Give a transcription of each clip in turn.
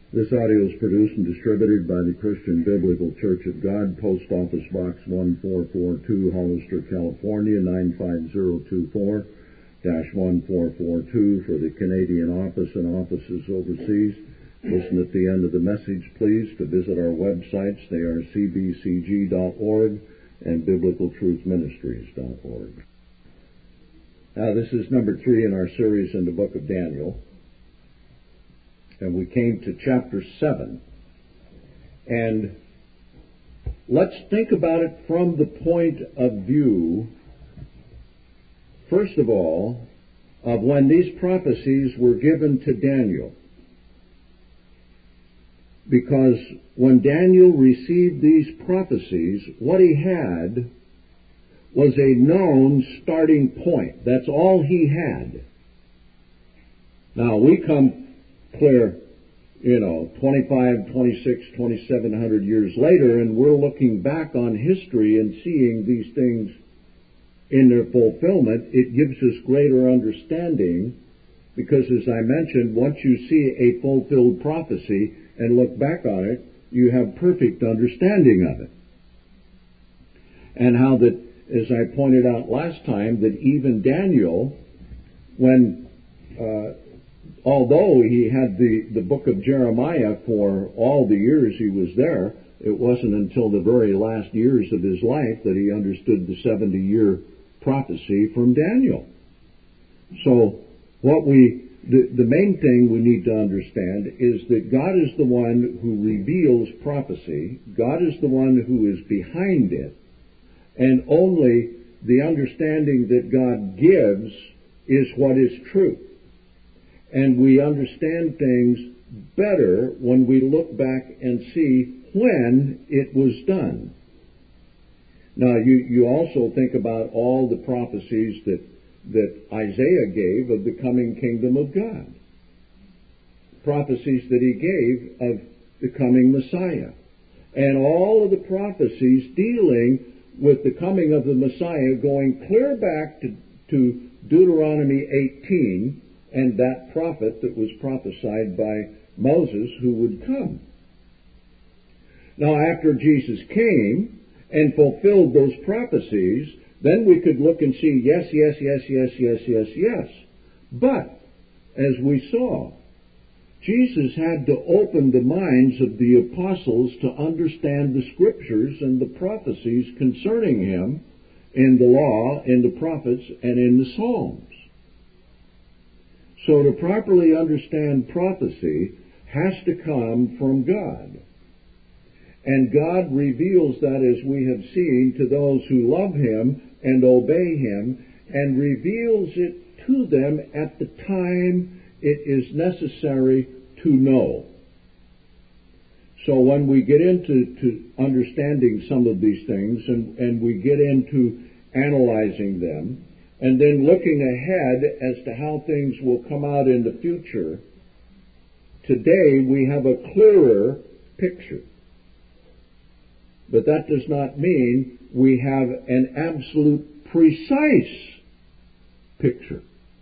This audio is produced and distributed by the Christian Biblical Church of God, Post Office Box 1442, Hollister, California, 95024-1442 for the Canadian office and offices overseas. Listen at the end of the message, please, to visit our websites. They are cbcg.org and biblicaltruthministries.org. Now, this is number 3 in our series in the book of Daniel. And we came to chapter 7. And let's think about it from the point of view, first of all, of when these prophecies were given to Daniel. Because when Daniel received these prophecies, what he had was a known starting point. That's all he had. Now, we come clear, 25, 26, 2,700 years later, and we're looking back on history and seeing these things in their fulfillment. It gives us greater understanding because, as I mentioned, once you see a fulfilled prophecy and look back on it, you have perfect understanding of it. And how that, as I pointed out last time, that even Daniel, when although he had the book of Jeremiah for all the years he was there, it wasn't until the very last years of his life that he understood the 70-year prophecy from Daniel. So the main thing we need to understand is that God is the one who reveals prophecy. God is the one who is behind it. And only the understanding that God gives is what is true. And we understand things better when we look back and see when it was done. Now, you also think about all the prophecies that Isaiah gave of the coming kingdom of God. Prophecies that he gave of the coming Messiah. And all of the prophecies dealing with the coming of the Messiah going clear back to Deuteronomy 18, and that prophet that was prophesied by Moses who would come. Now, after Jesus came and fulfilled those prophecies, then we could look and see, yes. But, as we saw, Jesus had to open the minds of the apostles to understand the Scriptures and the prophecies concerning him in the law, in the prophets, and in the Psalms. So to properly understand prophecy has to come from God. And God reveals that, as we have seen, to those who love him and obey him, and reveals it to them at the time it is necessary to know. So when we get into understanding some of these things, and we get into analyzing them, and then looking ahead as to how things will come out in the future, today we have a clearer picture. But that does not mean we have an absolute precise picture.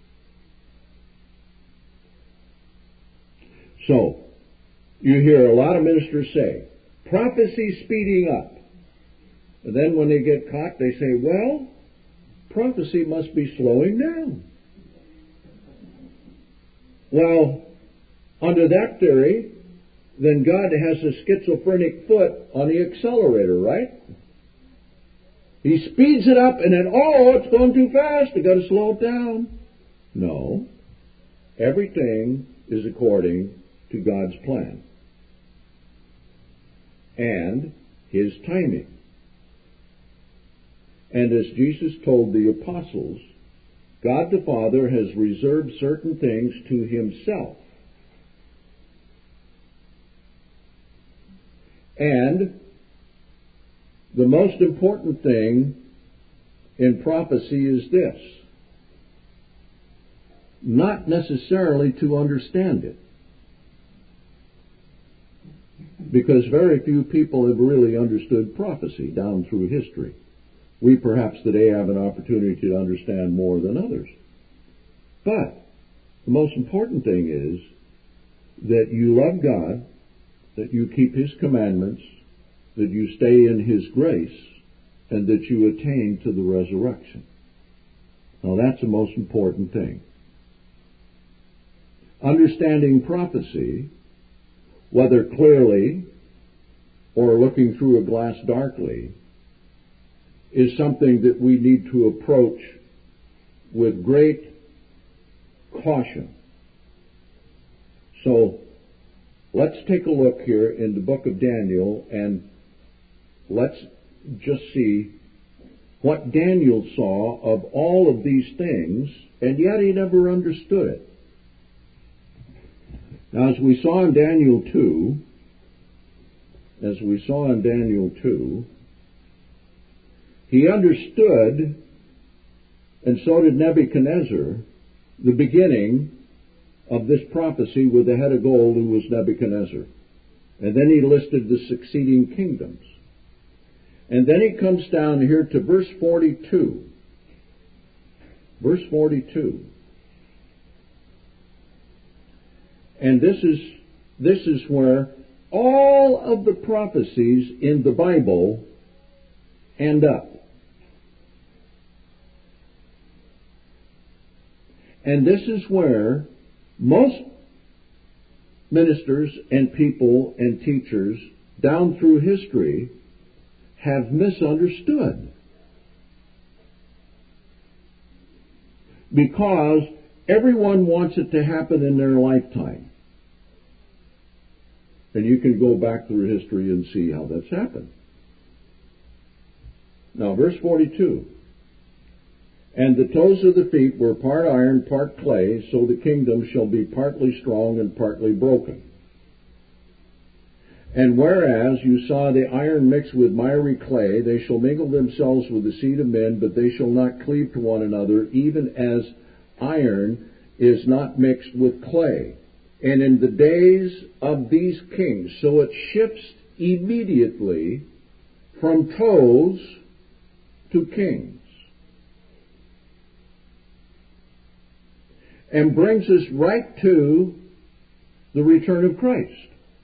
So, you hear a lot of ministers say, prophecy speeding up. And then when they get caught, they say, well, prophecy must be slowing down. Well, under that theory, then God has a schizophrenic foot on the accelerator, right? He speeds it up and then, it's going too fast, I've got to slow it down. No. Everything is according to God's plan and his timing. And as Jesus told the apostles, God the Father has reserved certain things to himself. And the most important thing in prophecy is this: not necessarily to understand it. Because very few people have really understood prophecy down through history. We perhaps today have an opportunity to understand more than others. But the most important thing is that you love God that you keep His commandments, that you stay in His grace, and that you attain to the resurrection. Now that's the most important thing. Understanding prophecy, whether clearly or looking through a glass darkly, is something that we need to approach with great caution. So let's take a look here in the book of Daniel, and let's just see what Daniel saw of all of these things, and yet he never understood it. Now, as we saw in Daniel 2, he understood, and so did Nebuchadnezzar, the beginning of this prophecy with the head of gold who was Nebuchadnezzar. And then he listed the succeeding kingdoms. And then he comes down here to verse 42. Verse 42. And this is where all of the prophecies in the Bible end up. And this is where most ministers and people and teachers down through history have misunderstood. Because everyone wants it to happen in their lifetime. And you can go back through history and see how that's happened. Now, verse 42. And the toes of the feet were part iron, part clay, so the kingdom shall be partly strong and partly broken. And whereas you saw the iron mixed with miry clay, they shall mingle themselves with the seed of men, but they shall not cleave to one another, even as iron is not mixed with clay. And in the days of these kings, so it shifts immediately from toes to kings. And brings us right to the return of Christ.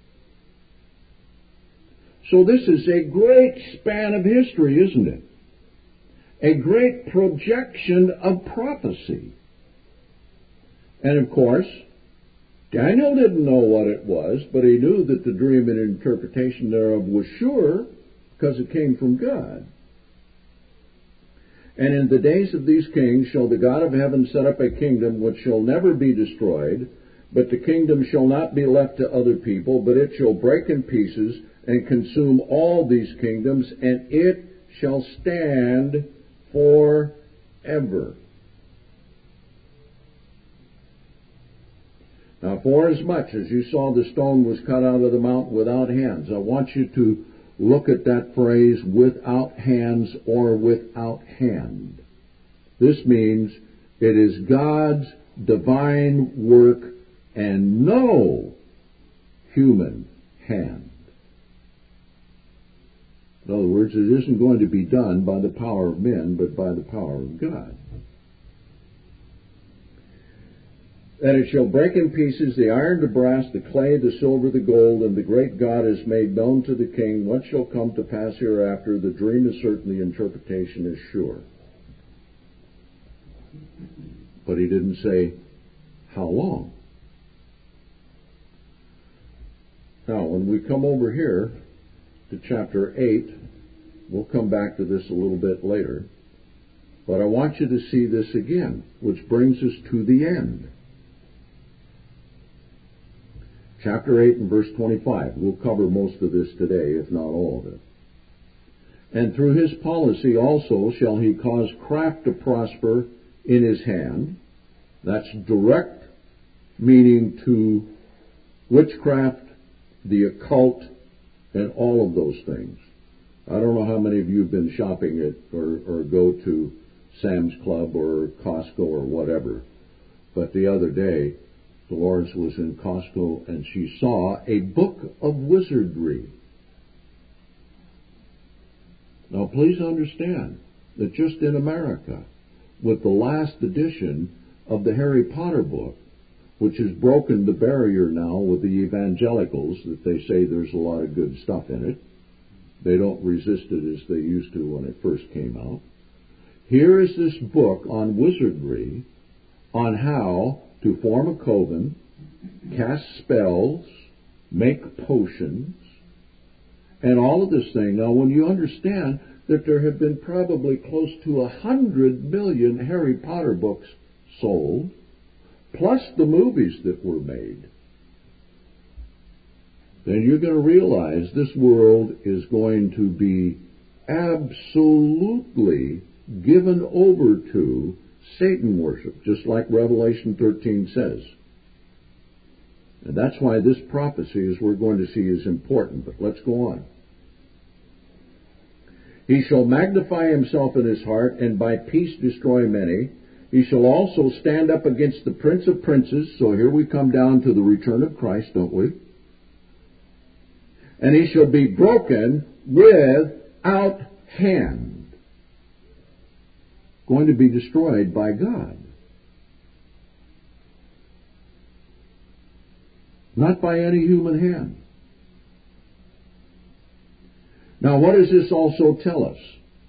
So this is a great span of history, isn't it? A great projection of prophecy. And of course, Daniel didn't know what it was, but he knew that the dream and interpretation thereof was sure, because it came from God. And in the days of these kings shall the God of heaven set up a kingdom which shall never be destroyed, but the kingdom shall not be left to other people, but it shall break in pieces and consume all these kingdoms, and it shall stand forever. Now, forasmuch as you saw the stone was cut out of the mountain without hands, I want you to look at that phrase, without hands or without hand. This means it is God's divine work and no human hand. In other words, it isn't going to be done by the power of men, but by the power of God. And it shall break in pieces the iron, the brass, the clay, the silver, the gold, and the great God is made known to the king. What shall come to pass hereafter? The dream is certain, the interpretation is sure. But he didn't say how long. Now, when we come over here to chapter 8, we'll come back to this a little bit later, but I want you to see this again, which brings us to the end. Chapter 8 and verse 25. We'll cover most of this today, if not all of it. And through his policy also shall he cause craft to prosper in his hand. That's direct meaning to witchcraft, the occult, and all of those things. I don't know how many of you have been shopping at or go to Sam's Club or Costco or whatever, but the other day, Dolores was in Costco and she saw a book of wizardry. Now please understand that just in America, with the last edition of the Harry Potter book, which has broken the barrier now with the evangelicals, that they say there's a lot of good stuff in it. They don't resist it as they used to when it first came out. Here is this book on wizardry, on how to form a coven, cast spells, make potions, and all of this thing. Now, when you understand that there have been probably close to 100 million Harry Potter books sold, plus the movies that were made, then you're going to realize this world is going to be absolutely given over to Satan worship, just like Revelation 13 says. And that's why this prophecy, as we're going to see, is important. But let's go on. He shall magnify himself in his heart, and by peace destroy many. He shall also stand up against the prince of princes. So here we come down to the return of Christ, don't we? And he shall be broken without hand. Going to be destroyed by God. Not by any human hand. Now, what does this also tell us?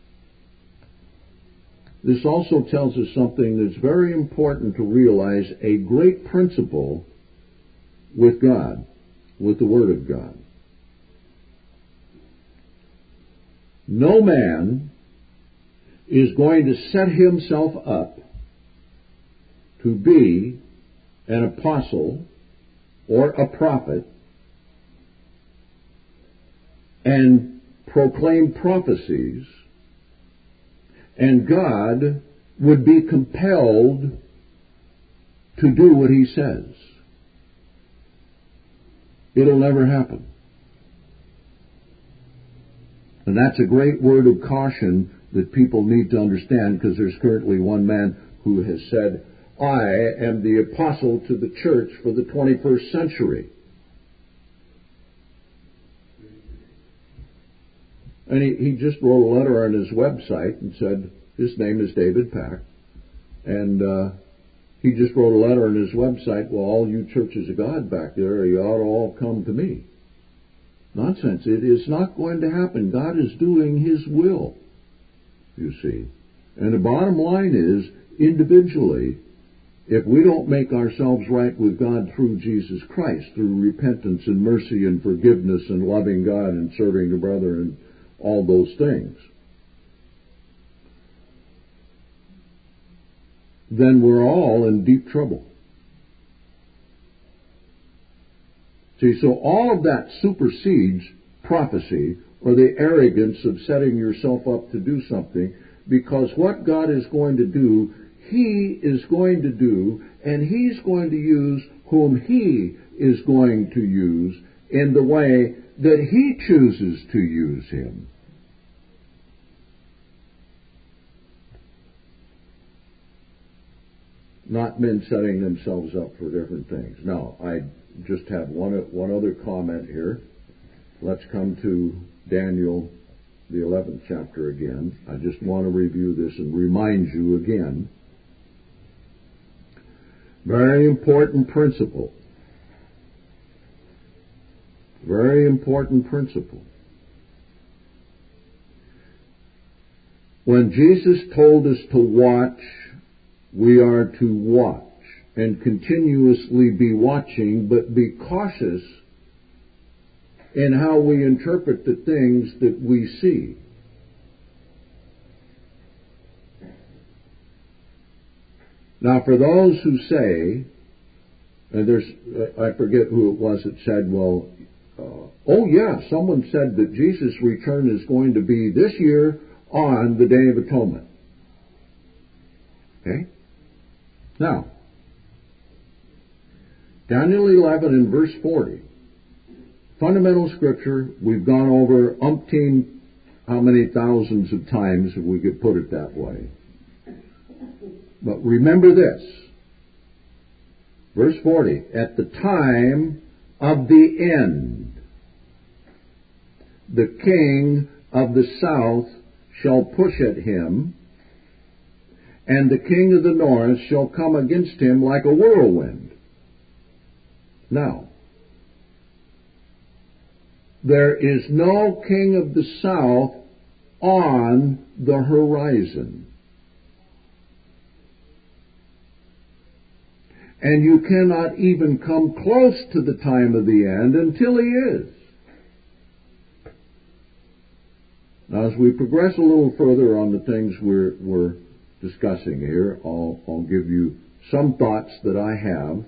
This also tells us something that's very important to realize, a great principle with God, with the Word of God. No man is going to set himself up to be an apostle or a prophet and proclaim prophecies, and God would be compelled to do what he says. It'll never happen. And that's a great word of caution that people need to understand, because there's currently one man who has said, I am the apostle to the church for the 21st century. And he just wrote a letter on his website and said, his name is David Pack, and he just wrote a letter on his website, well, all you churches of God back there, you ought to all come to me. Nonsense. It is not going to happen. God is doing his will, you see. And the bottom line is, individually, if we don't make ourselves right with God through Jesus Christ, through repentance and mercy and forgiveness and loving God and serving the brother and all those things, then we're all in deep trouble. See, so all of that supersedes prophecy or the arrogance of setting yourself up to do something, because what God is going to do, he is going to do, and he's going to use whom he is going to use in the way that he chooses to use him. Not men setting themselves up for different things. Now, I just have one other comment here. Let's come to Daniel, the 11th chapter again. I just want to review this and remind you again. Very important principle. Very important principle. When Jesus told us to watch, we are to watch and continuously be watching, but be cautious in how we interpret the things that we see. Now, for those who say, and I forget who it was that said, well, oh yeah, someone said that Jesus' return is going to be this year on the Day of Atonement. Okay? Now, Daniel 11 and verse 40. Fundamental scripture, we've gone over umpteen, how many thousands of times, if we could put it that way. But remember this. Verse 40. At the time of the end, the king of the south shall push at him, and the king of the north shall come against him like a whirlwind. Now, there is no king of the south on the horizon. And you cannot even come close to the time of the end until he is. Now, as we progress a little further on the things we're discussing here, I'll give you some thoughts that I have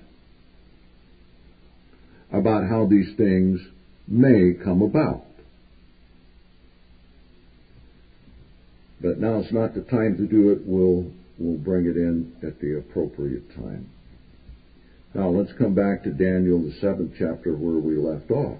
about how these things may come about. But now it's not the time to do it. We'll bring it in at the appropriate time. Now let's come back to Daniel, the 7th chapter, where we left off.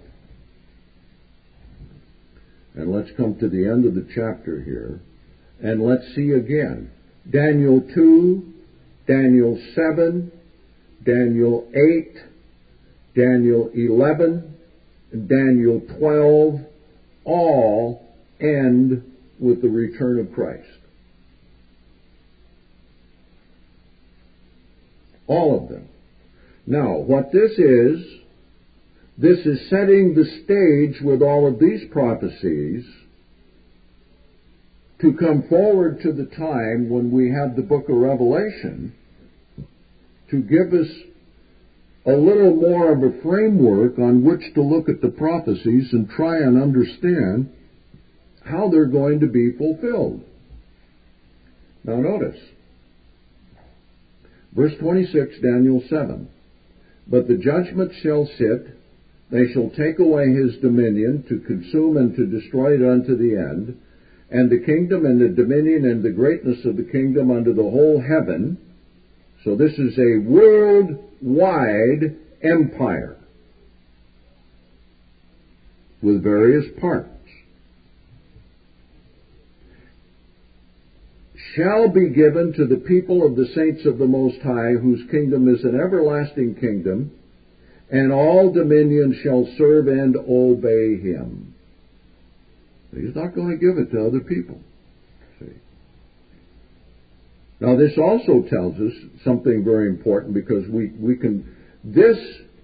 And let's come to the end of the chapter here, and let's see again. Daniel 2, Daniel 7, Daniel 8, Daniel 11, and Daniel 12, all end with the return of Christ. All of them. Now, what this is setting the stage with all of these prophecies to come forward to the time when we have the book of Revelation to give us a little more of a framework on which to look at the prophecies and try and understand how they're going to be fulfilled. Now notice, verse 26, Daniel 7. But the judgment shall sit, they shall take away his dominion, to consume and to destroy it unto the end, and the kingdom and the dominion and the greatness of the kingdom unto the whole heaven. So this is a worldwide empire with various parts. Shall be given to the people of the saints of the Most High, whose kingdom is an everlasting kingdom, and all dominion shall serve and obey him. He's not going to give it to other people. See? Now this also tells us something very important, because this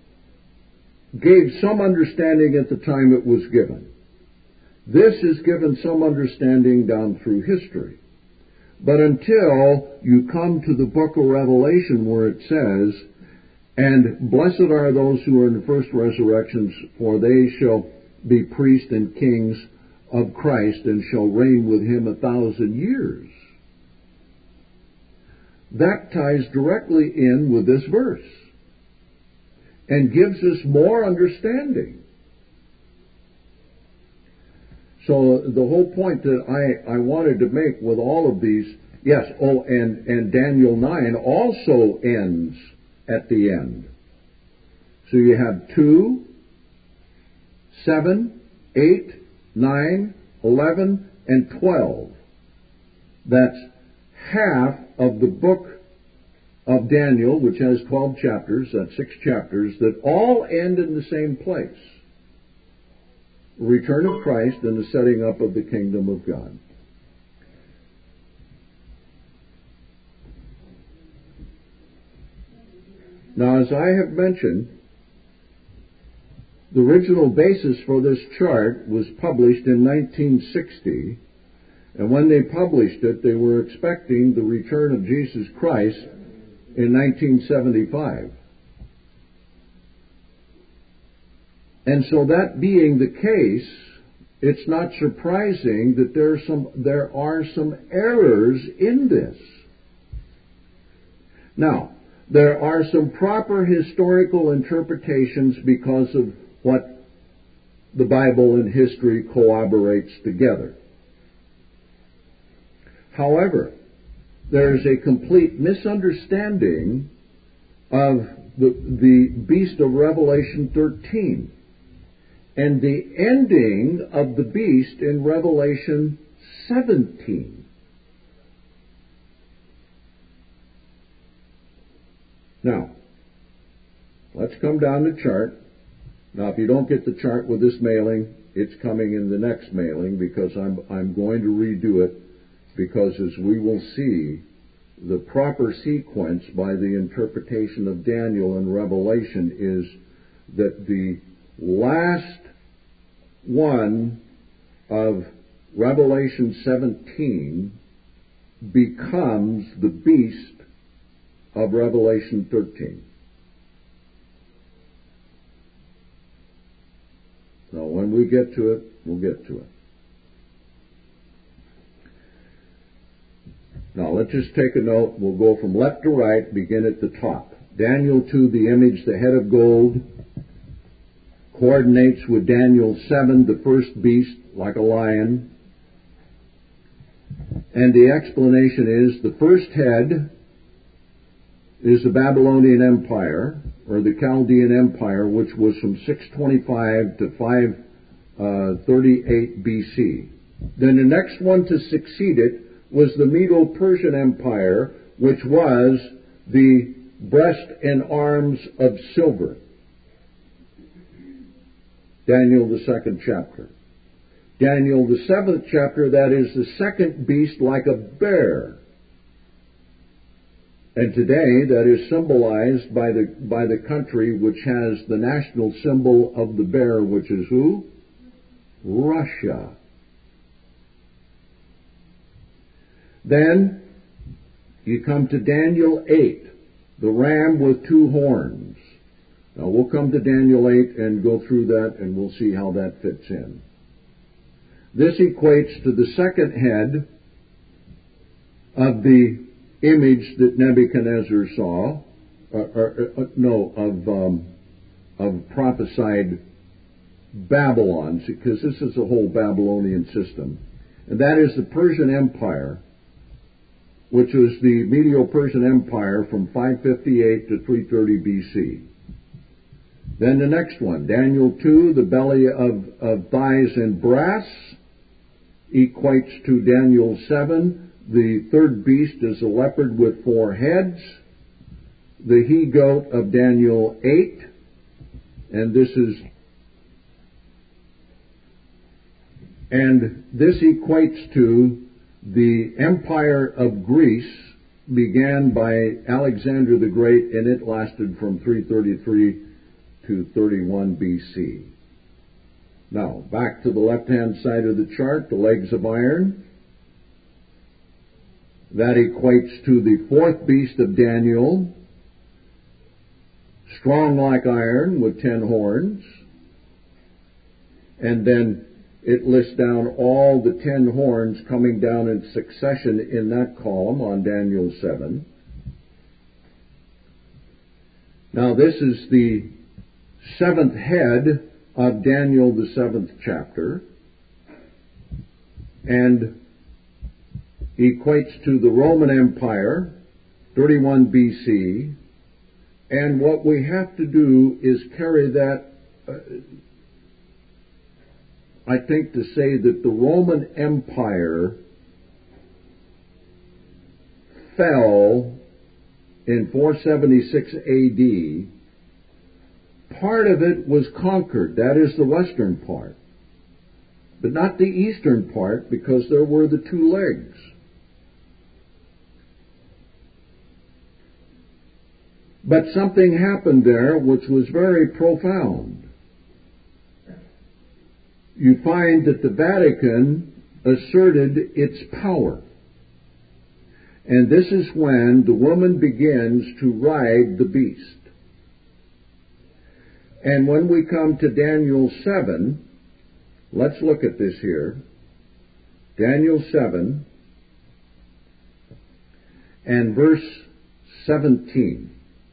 gave some understanding at the time it was given. This is given some understanding down through history. But until you come to the book of Revelation, where it says, and blessed are those who are in the first resurrections, for they shall be priests and kings of Christ, and shall reign with him 1,000 years. That ties directly in with this verse and gives us more understanding. So the whole point that I wanted to make with all of these, yes, and Daniel 9 also ends at the end. So you have 2, 7, 8, 9, 11, and 12. That's half of the book of Daniel, which has 12 chapters, that's 6 chapters, that all end in the same place. Return of Christ and the setting up of the kingdom of God. Now, as I have mentioned, the original basis for this chart was published in 1960, and when they published it, they were expecting the return of Jesus Christ in 1975. And so that being the case, it's not surprising that there are some errors in this. Now, there are some proper historical interpretations because of what the Bible and history corroborates together. However, there is a complete misunderstanding of the beast of Revelation 13 and the ending of the beast in Revelation 17. Now, let's come down the chart. Now, if you don't get the chart with this mailing, it's coming in the next mailing, because I'm going to redo it, because as we will see, the proper sequence by the interpretation of Daniel and Revelation is that the last one of Revelation 17 becomes the beast of Revelation 13. So when we get to it, we'll get to it. Now let's just take a note. We'll go from left to right, begin at the top. Daniel 2, the image, the head of gold, coordinates with Daniel 7, the first beast, like a lion. And the explanation is the first head is the Babylonian Empire, or the Chaldean Empire, which was from 625 to 538 BC. Then the next one to succeed it was the Medo-Persian Empire, which was the breast and arms of silver. Daniel, the 2nd chapter. Daniel, the 7th chapter, that is the second beast like a bear. And today, that is symbolized by the country which has the national symbol of the bear, which is who? Russia. Then, you come to Daniel 8, the ram with 2 horns. Now, we'll come to Daniel 8 and go through that, and we'll see how that fits in. This equates to the second head of the image that Nebuchadnezzar saw, of prophesied Babylon, because this is the whole Babylonian system. And that is the Persian Empire, which was the Medo-Persian Empire from 558 to 330 BC. Then the next one, Daniel 2, the belly of thighs and brass, equates to Daniel 7. The third beast is a leopard with 4 heads. The he-goat of Daniel 8. And this equates to the Empire of Greece, began by Alexander the Great, and it lasted from 333 to 31 BC. Now, back to the left-hand side of the chart, the legs of iron. That equates to the 4th beast of Daniel, strong like iron with 10 horns. And then it lists down all the 10 horns coming down in succession in that column on Daniel 7. Now this is the 7th head of Daniel, the 7th chapter, and equates to the Roman Empire, 31 BC, and what we have to do is carry that, I think, to say that the Roman Empire fell in 476 AD. Part of it was conquered, that is the western part, but not the eastern part, because there were the 2 legs. But something happened there which was very profound. You find that the Vatican asserted its power. And this is when the woman begins to ride the beast. And when we come to Daniel 7, let's look at this here. Daniel 7 and verse 17.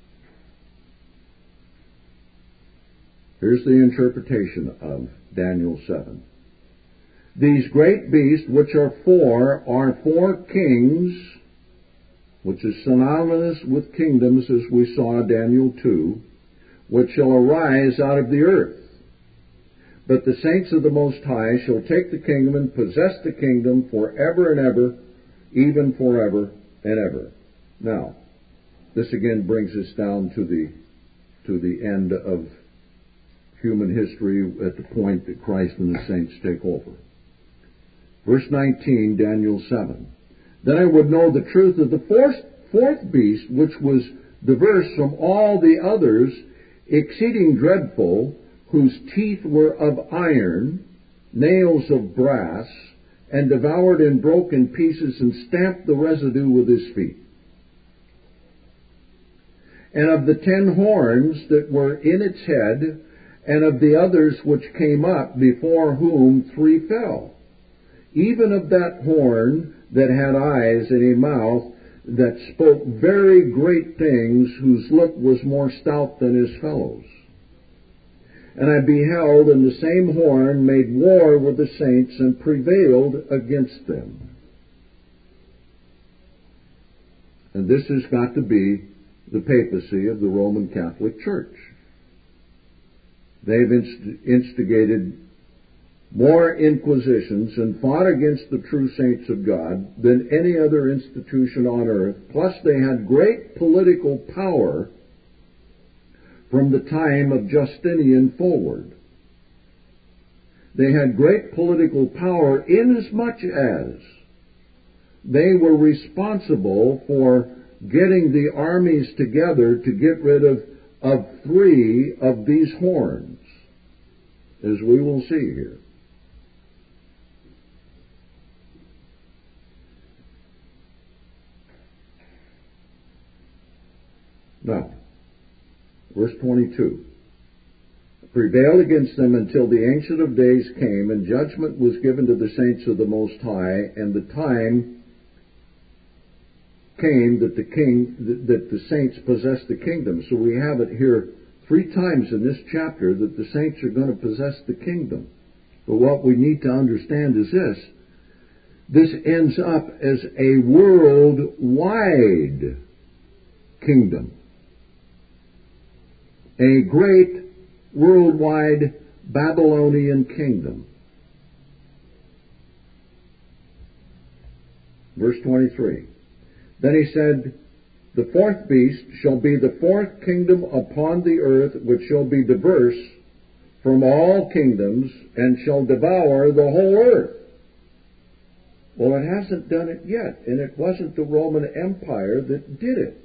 Here's the interpretation of Daniel 7. These great beasts, which are 4 kings, which is synonymous with kingdoms, as we saw in Daniel 2, which shall arise out of the earth. But the saints of the Most High shall take the kingdom and possess the kingdom forever and ever, even forever and ever. Now, this again brings us down to the end of human history at the point that Christ and the saints take over. Verse 19, Daniel 7. Then I would know the truth of the fourth beast, which was diverse from all the others, exceeding dreadful, whose teeth were of iron, nails of brass, and devoured and broke in pieces, and stamped the residue with his feet. And of the 10 horns that were in its head, and of the others which came up, before whom 3 fell. Even of that horn that had eyes and a mouth, that spoke very great things, whose look was more stout than his fellows. And I beheld, and the same horn made war with the saints, and prevailed against them. And this has got to be the papacy of the Roman Catholic Church. They've instigated more inquisitions and fought against the true saints of God than any other institution on earth. Plus they had great political power from the time of Justinian forward. They had great political power inasmuch as they were responsible for getting the armies together to get rid of 3 of these horns, as we will see here. Now, verse 22. Prevailed against them until the Ancient of Days came, and judgment was given to the saints of the Most High, and the time came that the saints possessed the kingdom. So we have it here 3 times in this chapter that the saints are going to possess the kingdom. But what we need to understand is this. This ends up as a worldwide kingdom. A great worldwide Babylonian kingdom. Verse 23. Then he said, the 4th beast shall be the 4th kingdom upon the earth, which shall be diverse from all kingdoms, and shall devour the whole earth. Well, it hasn't done it yet, and it wasn't the Roman Empire that did it.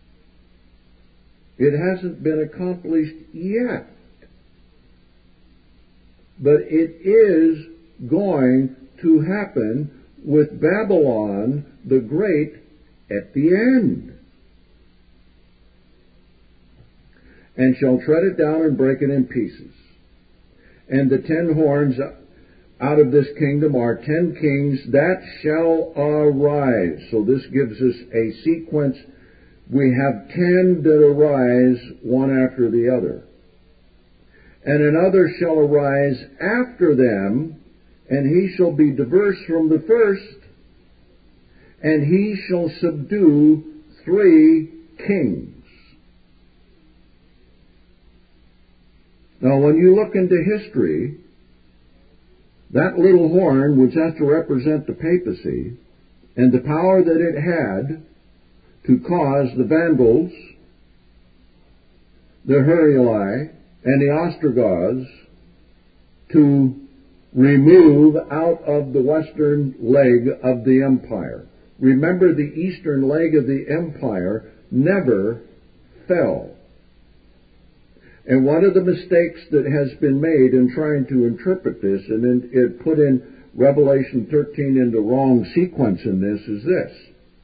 It hasn't been accomplished yet. But it is going to happen with Babylon the Great at the end. And shall tread it down and break it in pieces. And the 10 horns out of this kingdom are 10 kings that shall arise. So this gives us a sequence. We have 10 that arise one after the other. And another shall arise after them, and he shall be diverse from the first, and he shall subdue 3 kings. Now, when you look into history, that little horn, which has to represent the papacy, and the power that it had to cause the Vandals, the Heruli, and the Ostrogoths to remove out of the western leg of the empire. Remember, the eastern leg of the empire never fell. And one of the mistakes that has been made in trying to interpret this, and it put in Revelation 13 in the wrong sequence in this, is this.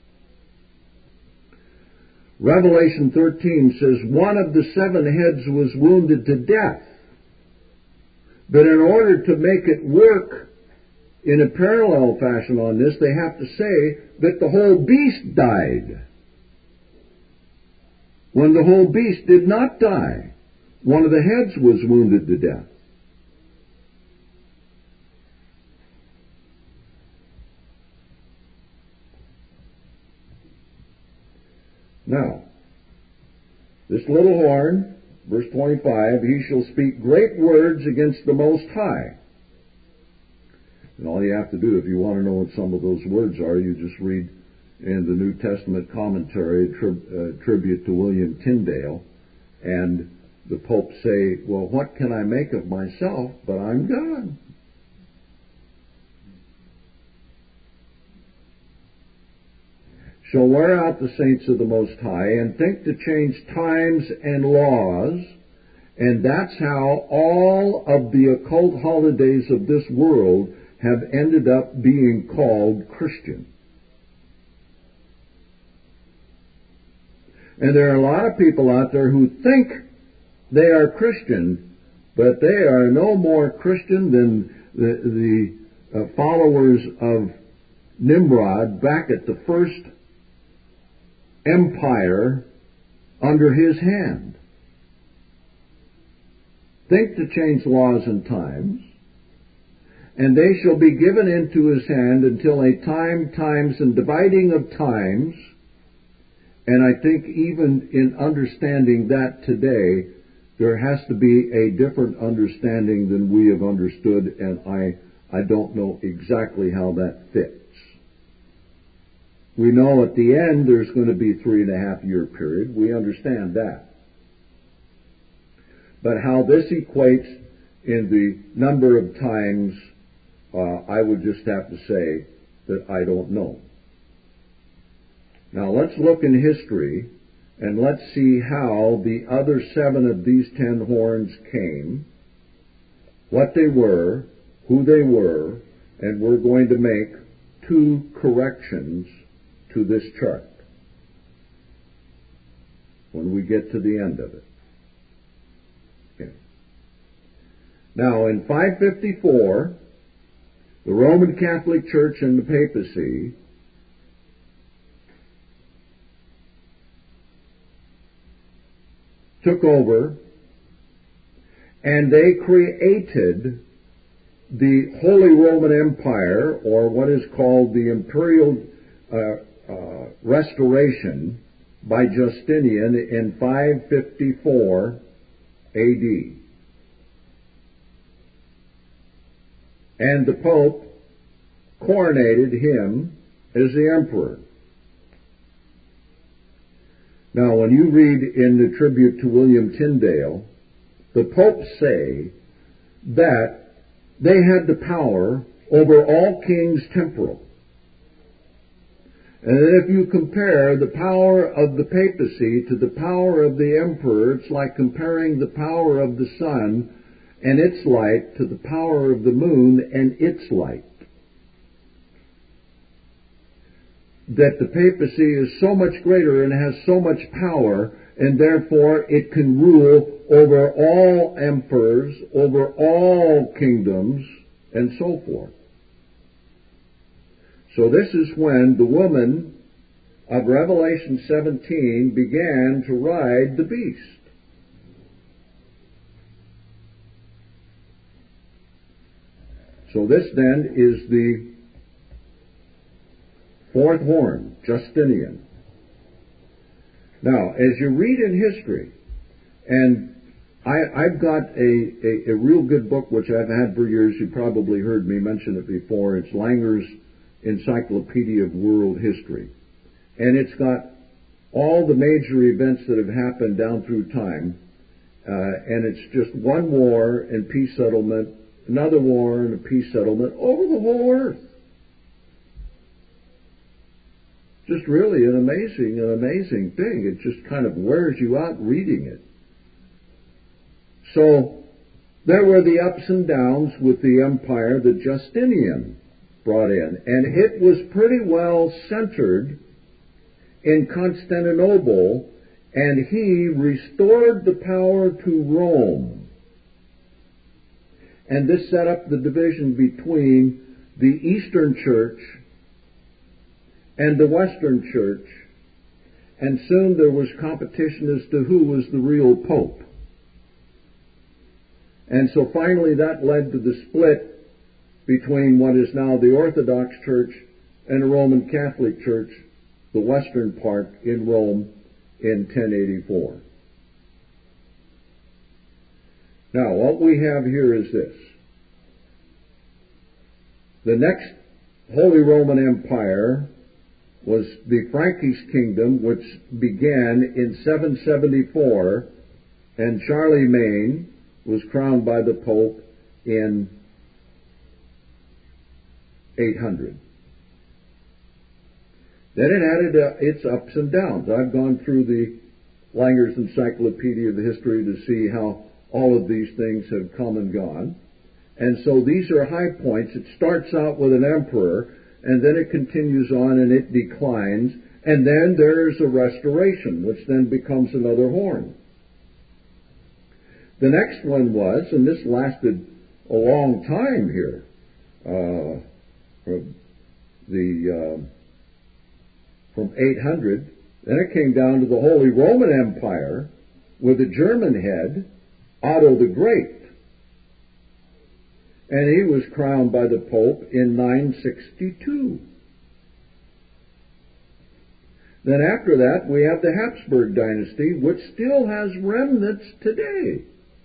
Revelation 13 says one of the 7 heads was wounded to death. But in order to make it work in a parallel fashion on this, they have to say that the whole beast died. When the whole beast did not die, one of the heads was wounded to death. Now, this little horn, verse 25, he shall speak great words against the Most High. And all you have to do, if you want to know what some of those words are, you just read in the New Testament commentary, tribute to William Tyndale, and the Pope say, well, what can I make of myself, but I'm God. Shall wear out the saints of the Most High, and think to change times and laws, And that's how all of the occult holidays of this world have ended up being called Christian. And there are a lot of people out there who think they are Christian, but they are no more Christian than the followers of Nimrod back at the first empire under his hand. Think to change laws and times, and they shall be given into his hand until a time, times, and dividing of times. And I think even in understanding that today, there has to be a different understanding than we have understood, and I don't know exactly how that fits. We know at the end there's going to be a 3.5-year period. We understand that. But how this equates in the number of times, I would just have to say that I don't know. Now let's look in history and let's see how the other 7 of these 10 horns came, what they were, who they were, and we're going to make 2 corrections to this chart when we get to the end of it. Okay. Now in 554, the Roman Catholic Church and the papacy took over, and they created the Holy Roman Empire, or what is called the Imperial Restoration by Justinian in 554 AD. And the Pope coronated him as the emperor. Now, when you read in the tribute to William Tyndale, the popes say that they had the power over all kings temporal. And if you compare the power of the papacy to the power of the emperor, it's like comparing the power of the sun and its light to the power of the moon and its light. That the papacy is so much greater and has so much power, and therefore it can rule over all emperors, over all kingdoms, and so forth. So this is when the woman of Revelation 17 began to ride the beast. So this then is the 4th horn, Justinian. Now, as you read in history, and I've got a real good book which I've had for years, you probably heard me mention it before, it's Langer's Encyclopedia of World History. And it's got all the major events that have happened down through time, and it's just one war and peace settlement, another war and a peace settlement over the whole earth. Just really an amazing thing. It just kind of wears you out reading it. So there were the ups and downs with the empire that Justinian brought in, and it was pretty well centered in Constantinople, and he restored the power to Rome. And this set up the division between the Eastern Church and the Western Church, and soon there was competition as to who was the real Pope. And so finally that led to the split between what is now the Orthodox Church and the Roman Catholic Church, the western part in Rome in 1084. Now, what we have here is this. The next Holy Roman Empire was the Frankish Kingdom, which began in 774, and Charlemagne was crowned by the Pope in 800. Then it added its ups and downs. I've gone through the Langer's Encyclopedia of the History to see how all of these things have come and gone. And so these are high points. It starts out with an emperor, and then it continues on and it declines, and then there's a restoration, which then becomes another horn. The next one was, and this lasted a long time here, from 800, then it came down to the Holy Roman Empire with a German head, Otto the Great. And he was crowned by the Pope in 962. Then after that, we have the Habsburg dynasty, which still has remnants today.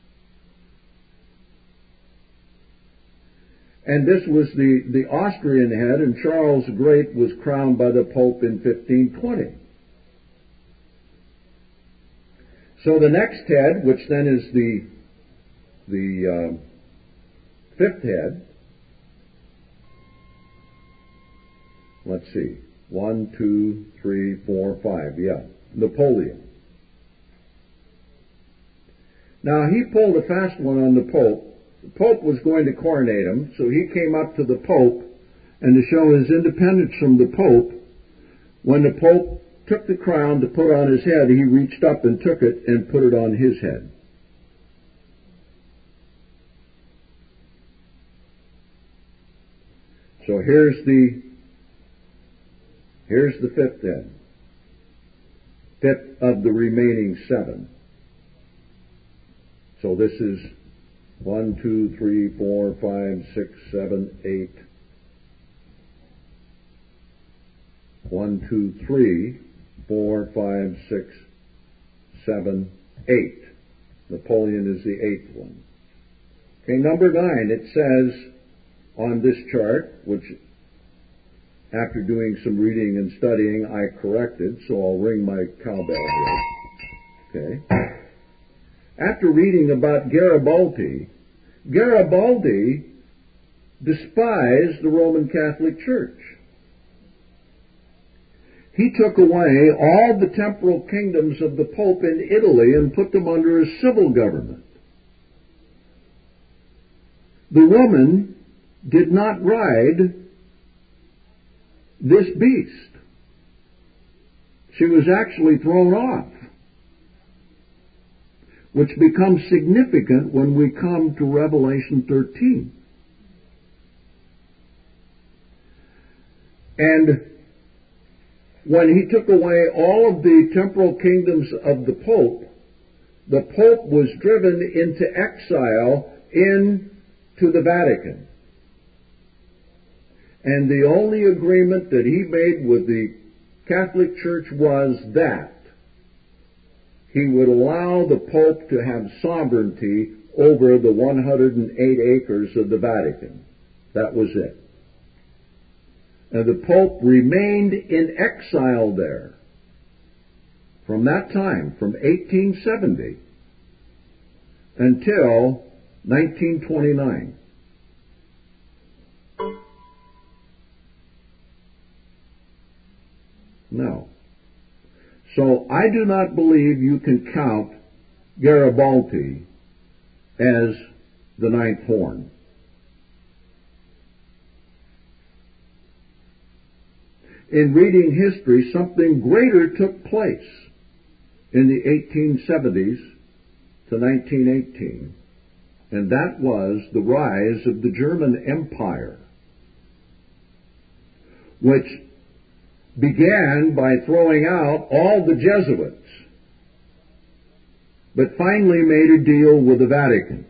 And this was the Austrian head, and Charles the Great was crowned by the Pope in 1520. So the next head, which then is the fifth head, let's see, 1, 2, 3, 4, 5, Napoleon. Now he pulled a fast one on the Pope. The Pope was going to coronate him, so he came up to the Pope, and to show his independence from the Pope, when the Pope took the crown to put on his head, he reached up and took it and put it on his head. So here's the fifth head. Fifth of the remaining seven. So this is 1, 2, 3, 4, 5, 6, 7, 8. 1, 2, 3, 4, 5, 6, 7, 8. Napoleon is the eighth one. Okay, number 9, it says on this chart, which after doing some reading and studying I corrected, so I'll ring my cowbell here. Okay. After reading about Garibaldi despised the Roman Catholic Church. He took away all the temporal kingdoms of the Pope in Italy and put them under a civil government. The woman did not ride this beast. She was actually thrown off, which becomes significant when we come to Revelation 13. And when he took away all of the temporal kingdoms of the Pope was driven into exile into the Vatican. And the only agreement that he made with the Catholic Church was that he would allow the Pope to have sovereignty over the 108 acres of the Vatican. That was it. And the Pope remained in exile there from that time, from 1870 until 1929. No. So I do not believe you can count Garibaldi as the ninth horn. In reading history, something greater took place in the 1870s to 1918, and that was the rise of the German Empire, which began by throwing out all the Jesuits, but finally made a deal with the Vatican.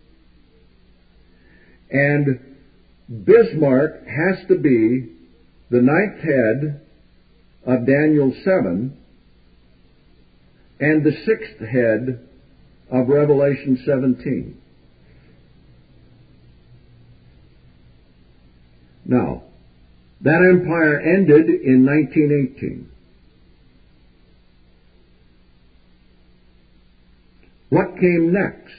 And Bismarck has to be the ninth head of Daniel 7 and the sixth head of Revelation 17. Now, that empire ended in 1918. What came next?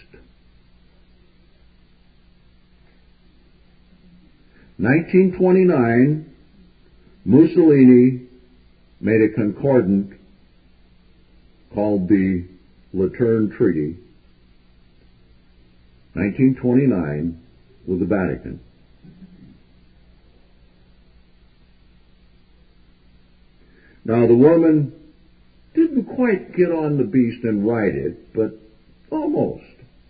1929, Mussolini made a concordant called the Lateran Treaty, 1929, with the Vatican. Now the woman didn't quite get on the beast and ride it, but almost.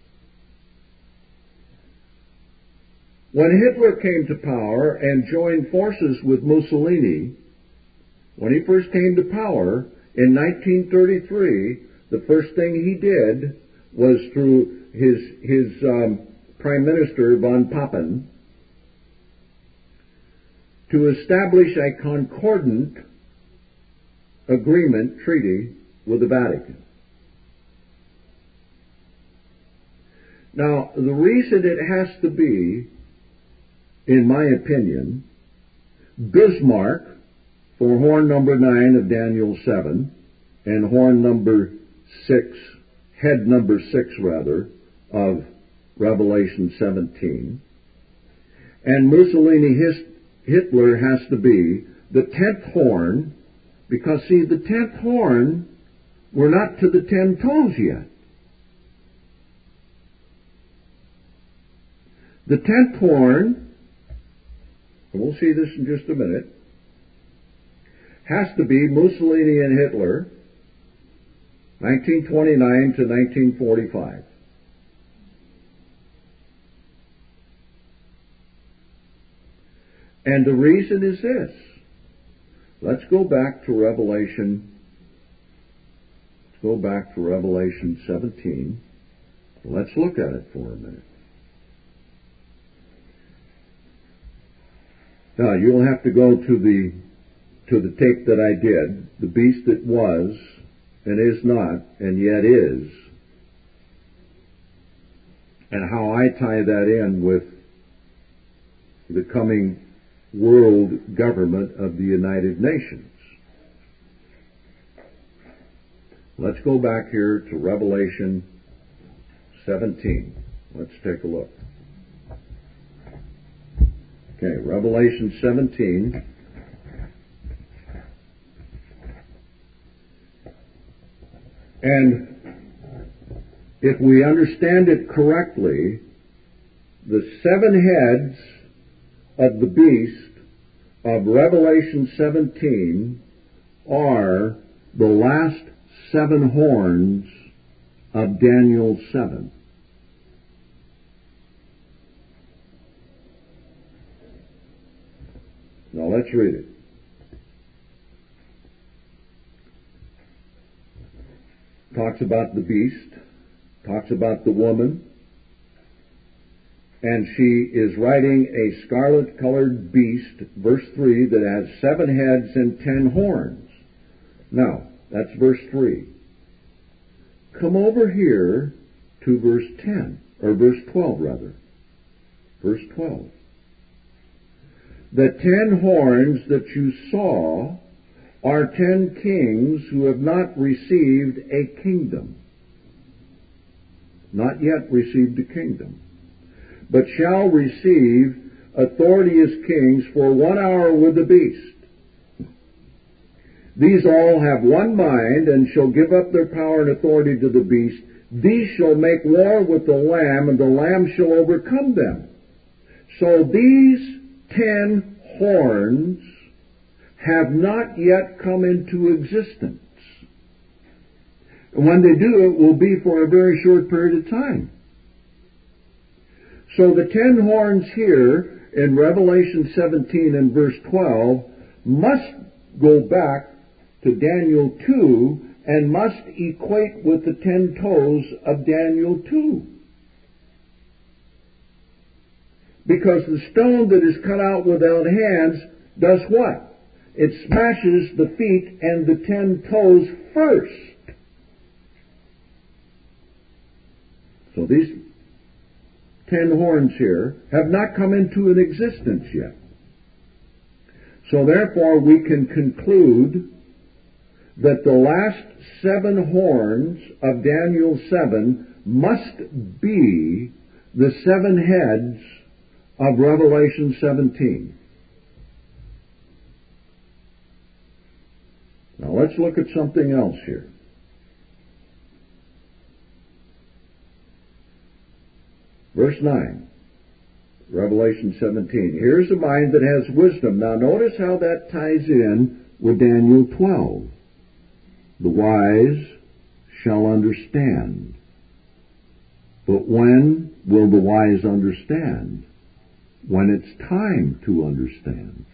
When Hitler came to power and joined forces with Mussolini, when he first came to power in 1933, the first thing he did was through his Prime Minister von Papen to establish a concordant agreement, treaty, with the Vatican. Now, the reason it has to be, in my opinion, Bismarck for horn number 9 of Daniel 7 and horn number 6, head number 6 rather, of Revelation 17. And Mussolini Hitler has to be the 10th horn, because see, the 10th horn, we're not to the 10 toes yet. The 10th horn, and we'll see this in just a minute, has to be Mussolini and Hitler, 1929 to 1945. And the reason is this. Let's go back to Revelation 17. Let's look at it for a minute. Now, you'll have to go to the tape that I did, the beast that was and is not and yet is, and how I tie that in with the coming world government of the United Nations. Let's go back here to Revelation 17. Let's take a look. Okay, Revelation 17. And if we understand it correctly, the 7 heads of the beast of Revelation 17 are the last 7 horns of Daniel 7. Now let's read it. Talks about the beast, talks about the woman, and she is riding a scarlet-colored beast, verse 3, that has 7 heads and 10 horns. Now, that's verse 3. Come over here to verse 10, or verse 12 rather. Verse 12. The 10 horns that you saw are 10 kings who have not received a kingdom. Not yet received a kingdom, but shall receive authority as kings for 1 hour with the beast. These all have one mind, and shall give up their power and authority to the beast. These shall make war with the Lamb, and the Lamb shall overcome them. So these 10 horns have not yet come into existence. And when they do, it will be for a very short period of time. So the 10 horns here in Revelation 17 and verse 12 must go back to Daniel 2 and must equate with the 10 toes of Daniel 2. Because the stone that is cut out without hands does what? It smashes the feet and the 10 toes first. So these 10 horns here have not come into an existence yet. So therefore we can conclude that the last 7 horns of Daniel 7 must be the 7 heads of Revelation 17. Now let's look at something else here. Verse 9, Revelation 17. Here's a mind that has wisdom. Now notice how that ties in with Daniel 12. The wise shall understand. But when will the wise understand? When it's time to understand.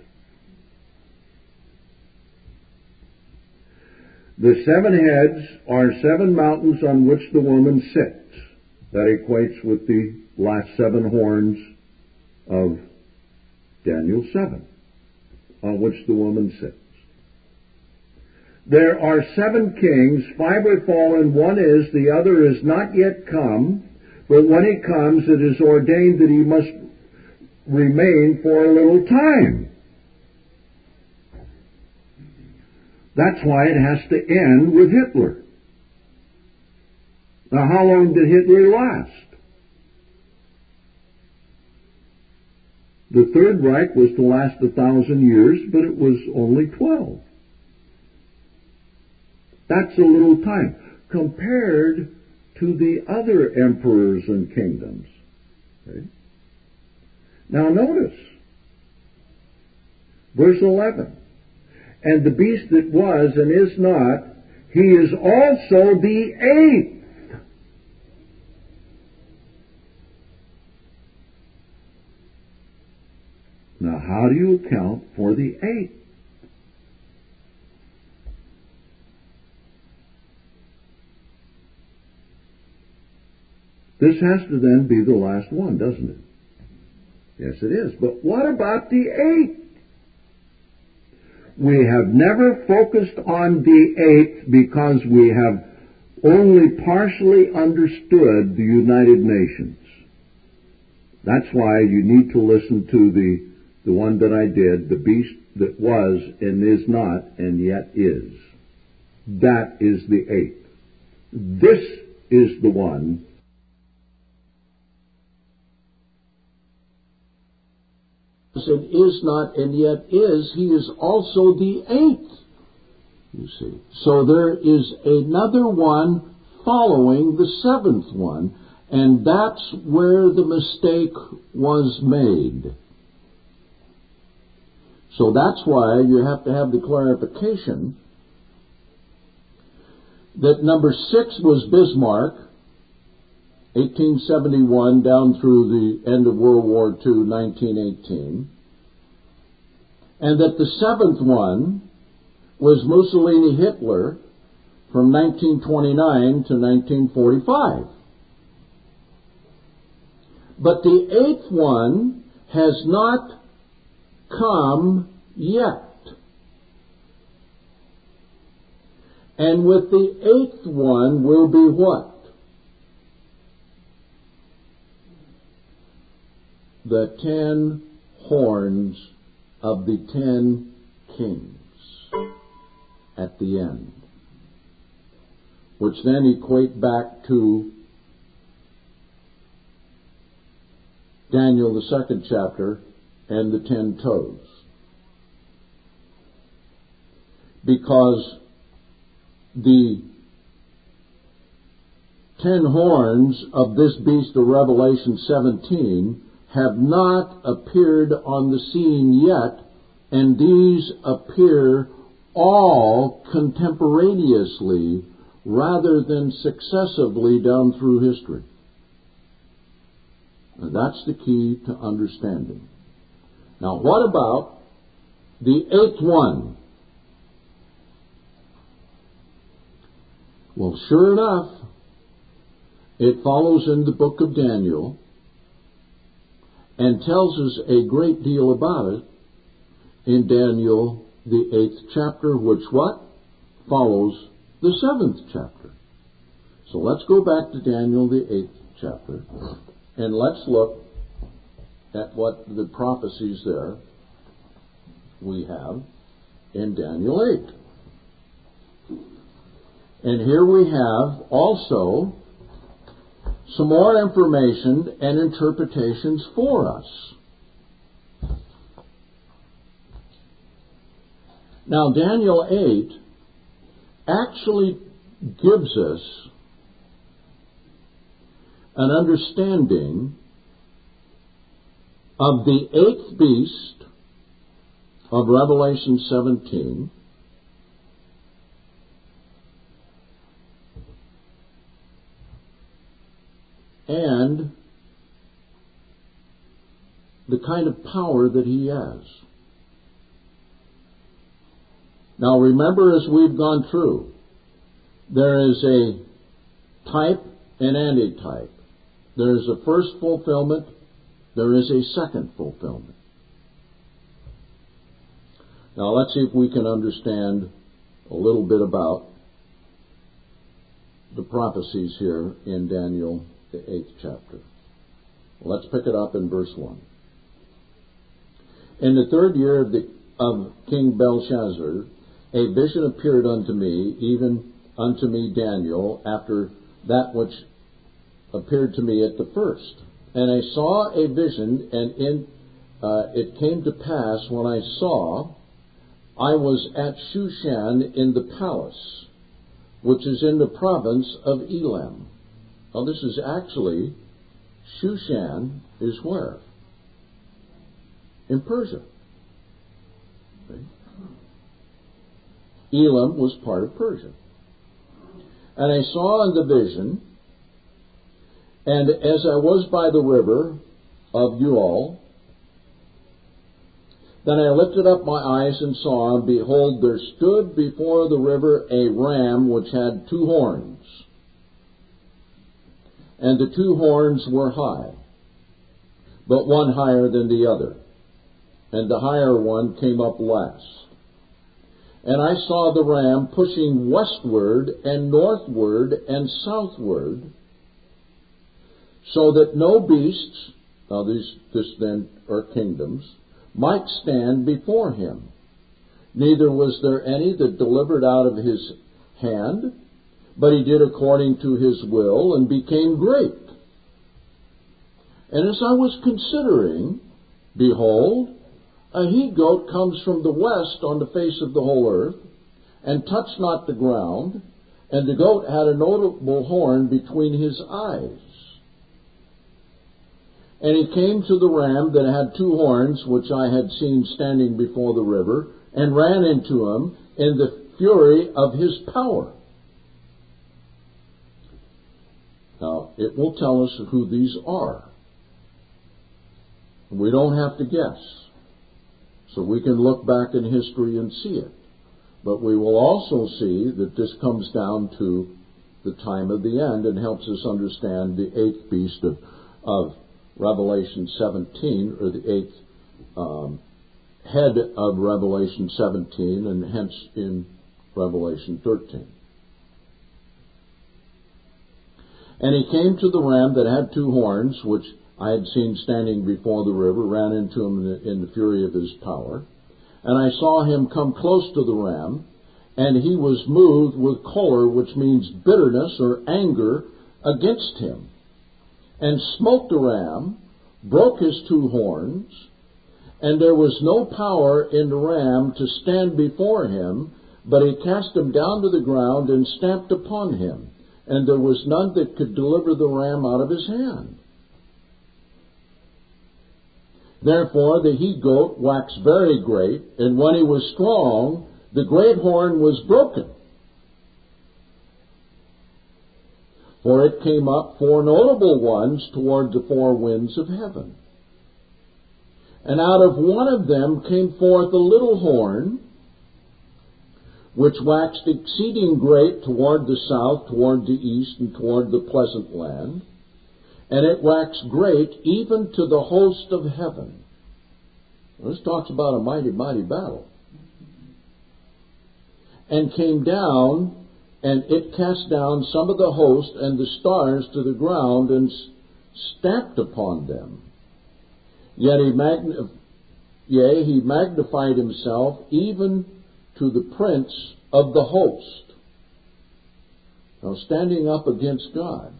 The 7 heads are 7 mountains on which the woman sits. That equates with the last 7 horns of Daniel 7, on which the woman sits. There are 7 kings, 5 are fallen, 1 is, the other is not yet come, but when he comes it is ordained that he must remain for a little time. That's why it has to end with Hitler. Now, how long did Hitler last? The Third Reich was to last 1,000 years, but it was only 12. That's a little time compared to the other emperors and kingdoms. Okay? Now notice, verse 11. And the beast that was and is not, he is also the 8th. Now, how do you account for the 8th? This has to then be the last one, doesn't it? Yes, it is. But what about the 8th? We have never focused on the 8th because we have only partially understood the United Nations. That's why you need to listen to the one that I did, the beast that was and is not and yet is. That is the 8th. This is the one and is not and yet is. He is also the 8th, you see. So there is another one following the 7th one, and that's where the mistake was made. So that's why you have to have the clarification that number 6 was Bismarck, 1871 down through the end of World War II, 1918, and that the 7th one was Mussolini Hitler from 1929 to 1945. But the 8th one has not come yet. And with the 8th one will be what? The 10 horns of the 10 kings at the end, which then equate back to Daniel, the 2nd chapter, and the 10 toes. Because the 10 horns of this beast of Revelation 17 have not appeared on the scene yet, and these appear all contemporaneously rather than successively down through history. And that's the key to understanding. Now, what about the 8th one? Well, sure enough, it follows in the book of Daniel and tells us a great deal about it in Daniel, the 8th chapter, which what? Follows the 7th chapter. So let's go back to Daniel, the 8th chapter, and let's look at what the prophecies there we have in Daniel 8. And here we have also some more information and interpretations for us. Now, Daniel 8 actually gives us an understanding of the eighth beast of Revelation 17, and the kind of power that he has. Now remember, as we've gone through, there is a type and antitype. There is a first fulfillment, there is a second fulfillment. Now let's see if we can understand a little bit about the prophecies here in Daniel, the 8th chapter. Let's pick it up in verse 1. In the 3rd year of King Belshazzar, a vision appeared unto me, even unto me Daniel, after that which appeared to me at the first. And I saw a vision, and it came to pass when I saw, I was at Shushan in the palace, which is in the province of Elam. Now this is actually, Shushan is where? In Persia. Okay. Elam was part of Persia. And I saw in the vision, and as I was by the river of Ual, then I lifted up my eyes and saw, and behold, there stood before the river a ram which had 2 horns. And the 2 horns were high, but one higher than the other. And the higher one came up last. And I saw the ram pushing westward and northward and southward, so that no beasts, now this then are kingdoms, might stand before him. Neither was there any that delivered out of his hand, but he did according to his will and became great. And as I was considering, behold, a he-goat comes from the west on the face of the whole earth, and touched not the ground, and the goat had a notable horn between his eyes. And he came to the ram that had 2 horns, which I had seen standing before the river, and ran into him in the fury of his power. Now, it will tell us who these are. We don't have to guess. So we can look back in history and see it. But we will also see that this comes down to the time of the end and helps us understand the 8th beast of Revelation 17, or the 8th head of Revelation 17, and hence in Revelation 13. And he came to the ram that had 2 horns, which I had seen standing before the river, ran into him in the fury of his power. And I saw him come close to the ram, and he was moved with choler, which means bitterness or anger, against him, and smote the ram, broke his 2 horns, and there was no power in the ram to stand before him, but he cast him down to the ground and stamped upon him, and there was none that could deliver the ram out of his hand. Therefore the he-goat waxed very great, and when he was strong, the great horn was broken. For it came up 4 notable ones toward the 4 winds of heaven. And out of one of them came forth a little horn, which waxed exceeding great toward the south, toward the east, and toward the pleasant land. And it waxed great even to the host of heaven. Well, this talks about a mighty, mighty battle. And came down, and it cast down some of the host and the stars to the ground, and stamped upon them. Yet he magnified himself even to the prince of the host. Now, standing up against God.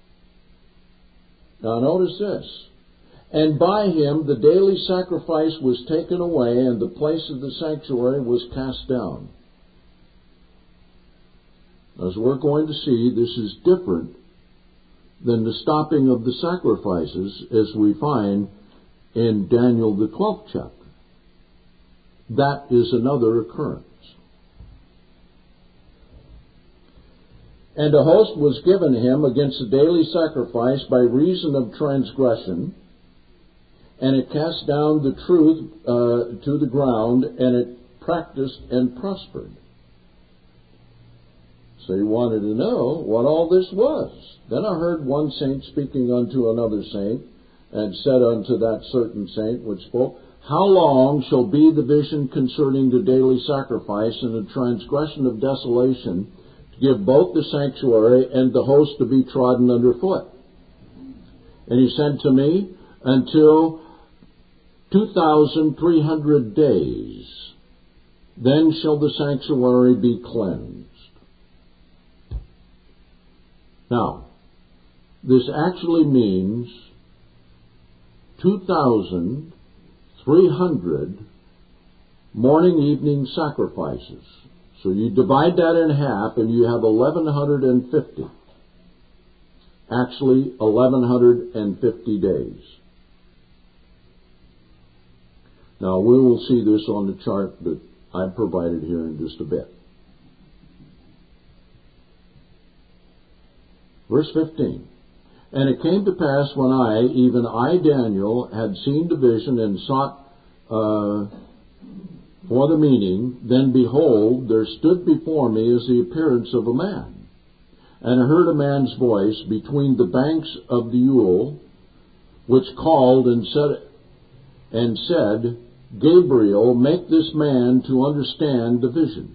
Now notice this. And by him the daily sacrifice was taken away, and the place of the sanctuary was cast down. As we're going to see, this is different than the stopping of the sacrifices, as we find in Daniel the 12th chapter. That is another occurrence. And a host was given him against the daily sacrifice by reason of transgression, and it cast down the truth to the ground, and it practiced and prospered. So he wanted to know what all this was. Then I heard one saint speaking unto another saint, and said unto that certain saint which spoke, How long shall be the vision concerning the daily sacrifice and the transgression of desolation, to give both the sanctuary and the host to be trodden under foot? And he said to me, Until 2,300 days, then shall the sanctuary be cleansed. Now, this actually means 2,300 morning evening sacrifices. So you divide that in half and you have 1,150. Actually, 1,150 days. Now, we will see this on the chart that I've provided here in just a bit. Verse 15. And it came to pass when I, even I, Daniel, had seen the vision and sought for the meaning, then behold, there stood before me as the appearance of a man. And I heard a man's voice between the banks of the Ule, which called and said, Gabriel, make this man to understand the vision.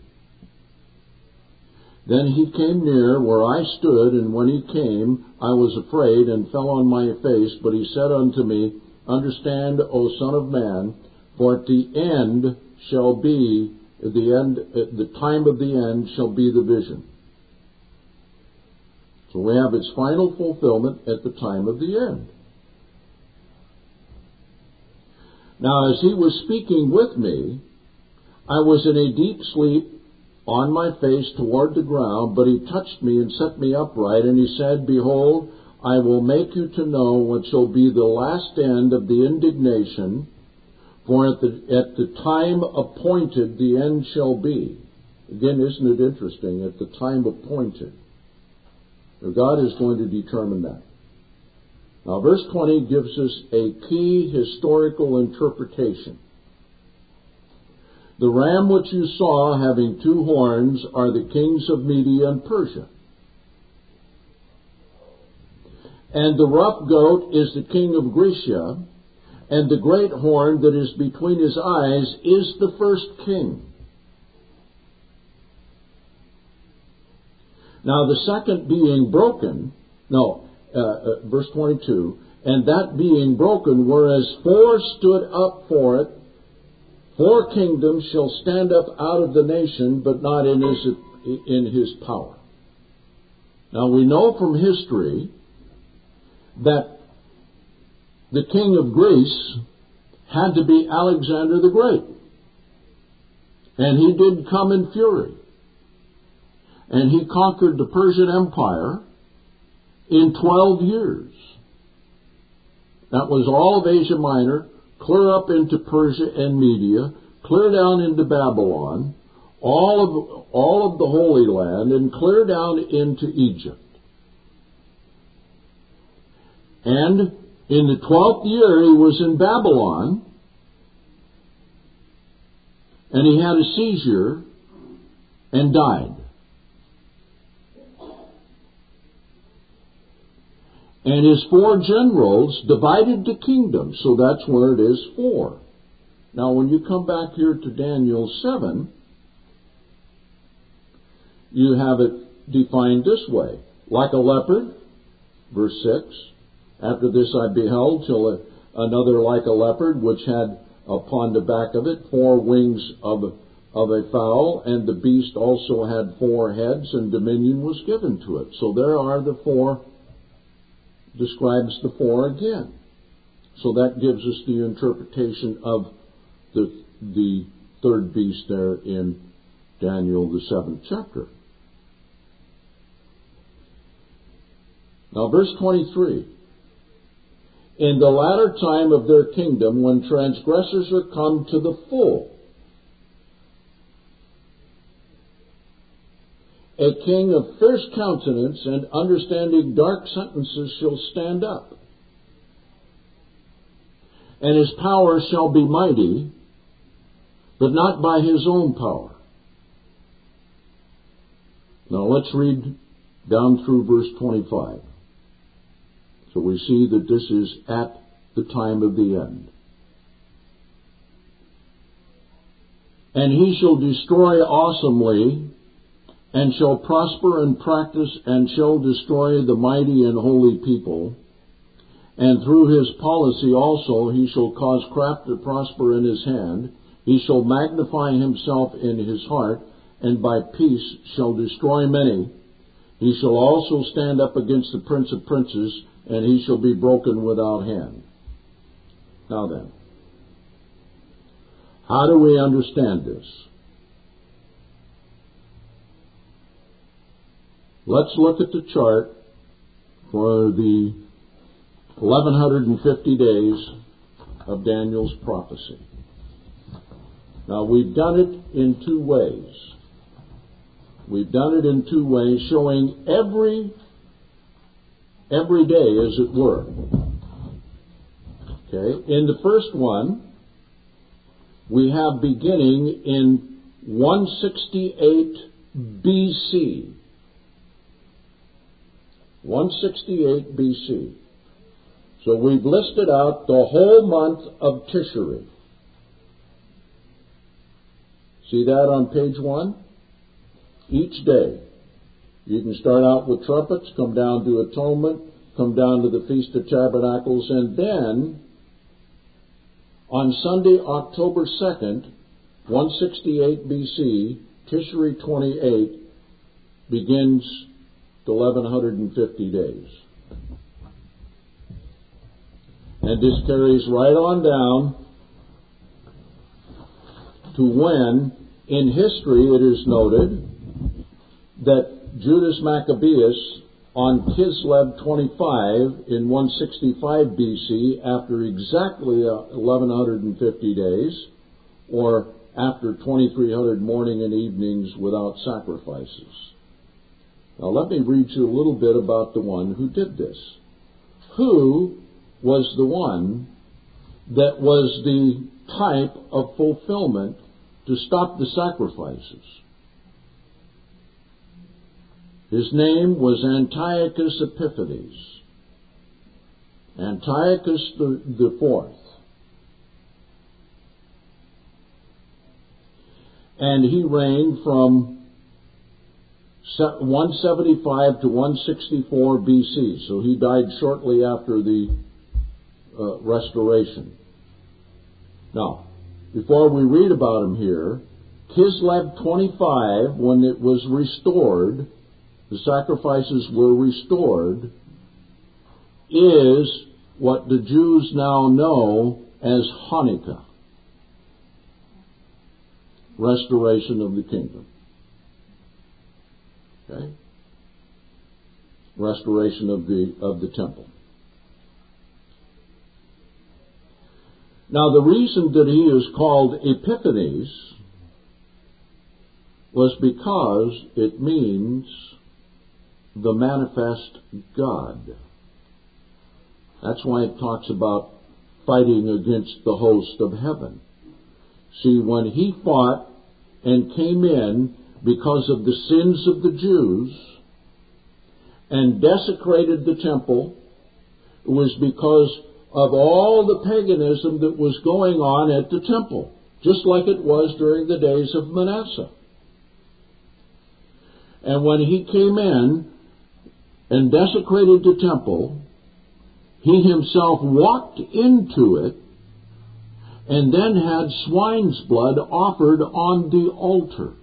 Then he came near where I stood, and when he came, I was afraid and fell on my face. But he said unto me, Understand, O Son of Man, for at the end shall be the time of the end shall be the vision. So we have its final fulfillment at the time of the end. Now, as he was speaking with me, I was in a deep sleep, on my face toward the ground, but he touched me and set me upright, and he said, Behold, I will make you to know what shall be the last end of the indignation, for at the time appointed the end shall be. Again, isn't it interesting? At the time appointed. Now, God is going to determine that. Now, verse 20 gives us a key historical interpretation. The ram which you saw having two horns are the kings of Media and Persia. And the rough goat is the king of Grecia, and the great horn that is between his eyes is the first king. Now the second being broken, verse 22, and that being broken, whereas four stood up for it, 4 kingdoms shall stand up out of the nation, but not in his power. Now we know from history that the king of Greece had to be Alexander the Great. And he did come in fury. And he conquered the Persian Empire in 12 years. That was all of Asia Minor, clear up into Persia and Media, clear down into Babylon, all of the Holy Land, and clear down into Egypt. And in the 12th year he was in Babylon, and he had a seizure and died. And his 4 generals divided the kingdom, so that's where it is 4. Now when you come back here to Daniel 7, you have it defined this way. Like a leopard, verse 6, after this I beheld till another like a leopard, which had upon the back of it 4 wings of a fowl, and the beast also had 4 heads, and dominion was given to it. So there are the 4, describes the 4 again. So that gives us the interpretation of the third beast there in Daniel the 7th chapter. Now verse 23. in the latter time of their kingdom, when transgressors are come to the full. A king of fierce countenance and understanding dark sentences shall stand up, and his power shall be mighty, but not by his own power. Now let's read down through verse 25. So we see that this is at the time of the end. And he shall destroy awesomely, and shall prosper and practice, and shall destroy the mighty and holy people. And through his policy also he shall cause craft to prosper in his hand. He shall magnify himself in his heart, and by peace shall destroy many. He shall also stand up against the prince of princes, and he shall be broken without hand. Now then, how do we understand this? Let's look at the chart for the 1150 days of Daniel's prophecy. Now, we've done it in two ways. We've done it in two ways, showing every day, as it were. Okay? In the first one, we have beginning in 168 BC. 168 BC. So we've listed out the whole month of Tishri. See that on page 1? Each day. You can start out with trumpets, come down to atonement, come down to the Feast of Tabernacles, and then on Sunday, October 2nd, 168 BC, Tishri 28, begins the 1150 days. And this carries right on down to when, in history, it is noted that Judas Maccabeus on Kislev 25 in 165 BC, after exactly 1150 days, or after 2300 morning and evenings without sacrifices. Now let me read you a little bit about the one who did this. Who was the one that was the type of fulfillment to stop the sacrifices? His name was Antiochus Epiphanes. Antiochus the Fourth. And he reigned from 175 to 164 BC. So he died shortly after the restoration. Now, before we read about him here, Kislev 25, when it was restored, the sacrifices were restored, is what the Jews now know as Hanukkah. Restoration of the kingdom. Okay? Restoration of the temple. Now, the reason that he is called Epiphanes was because it means the manifest God. That's why it talks about fighting against the host of heaven. See, when he fought and came in because of the sins of the Jews and desecrated the temple, it was because of all the paganism that was going on at the temple, just like it was during the days of Manasseh. And when he came in and desecrated the temple, he himself walked into it and then had swine's blood offered on the altar.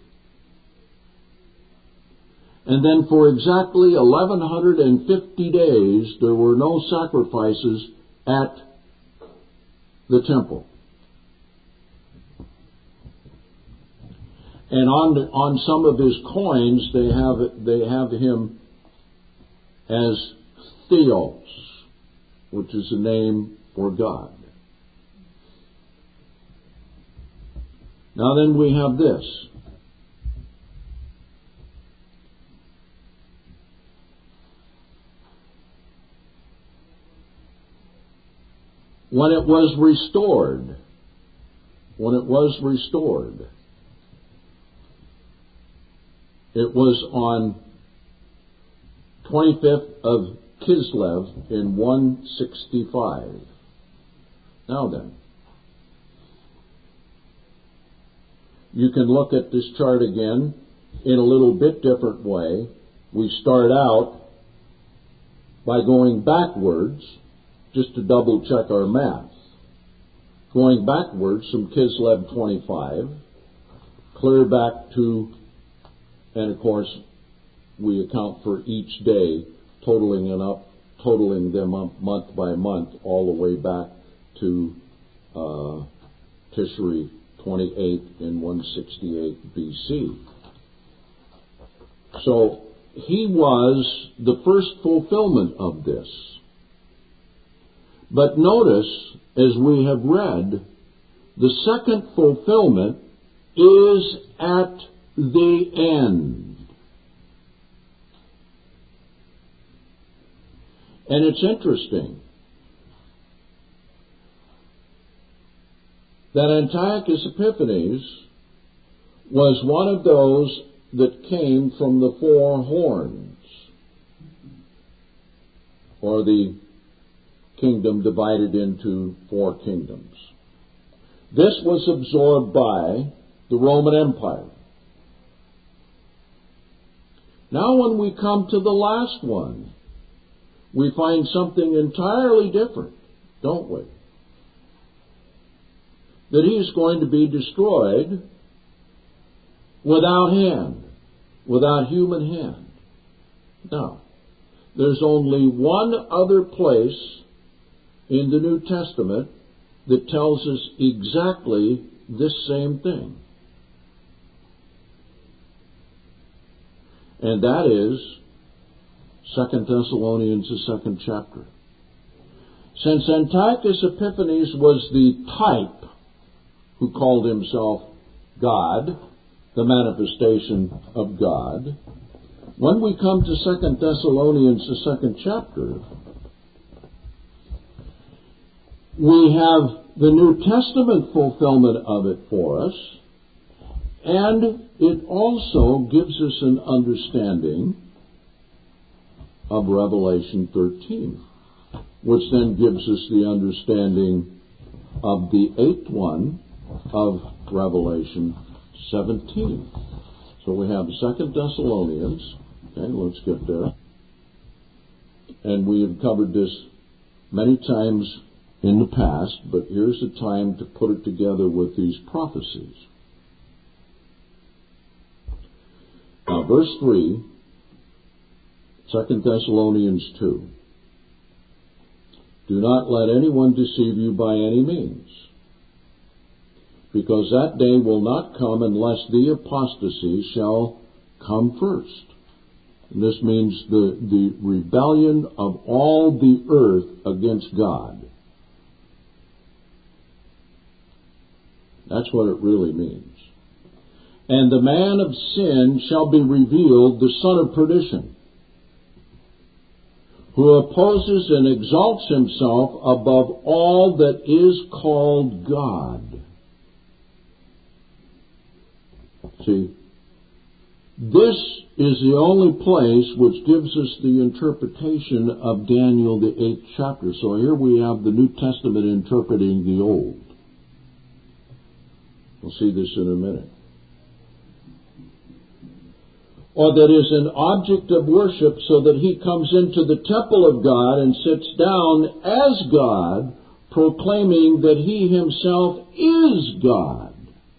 And then for exactly 1150 days, there were no sacrifices at the temple. And on some of his coins, they have him as Theos. which is a name for God. Now then we have this. When it was restored, it was on 25th of Kislev in 165. Now then, you can look at this chart again in a little bit different way. We start out by going backwards, just to double check our math. Going backwards from Kislev 25, clear back to, and of course we account for each day, totaling them up month by month, all the way back to Tishri 28 in 168 BC. So he was the first fulfillment of this. But notice, as we have read, the second fulfillment is at the end. And it's interesting that Antiochus Epiphanes was one of those that came from the four horns, or the kingdom divided into four kingdoms. This was absorbed by the Roman Empire. Now when we come to the last one, we find something entirely different, don't we? That he is going to be destroyed without hand, without human hand. Now, there's only one other place in the New Testament that tells us exactly this same thing. And that is 2 Thessalonians, the 2nd chapter. Since Antiochus Epiphanes was the type who called himself God, the manifestation of God, when we come to 2 Thessalonians, the 2nd chapter, we have the New Testament fulfillment of it for us, and it also gives us an understanding of Revelation 13, which then gives us the understanding of the 8th one of Revelation 17. So we have 2 Thessalonians. Okay, let's get there. And we have covered this many times in the past, but here's the time to put it together with these prophecies. Now, verse 3, 2 Thessalonians 2. Do not let anyone deceive you by any means, because that day will not come unless the apostasy shall come first. And this means the rebellion of all the earth against God. That's what it really means. And the man of sin shall be revealed, the son of perdition, who opposes and exalts himself above all that is called God. See, this is the only place which gives us the interpretation of Daniel, the 8th chapter. So here we have the New Testament interpreting the Old. We'll see this in a minute. Or that is an object of worship, so that he comes into the temple of God and sits down as God, proclaiming that he himself is God.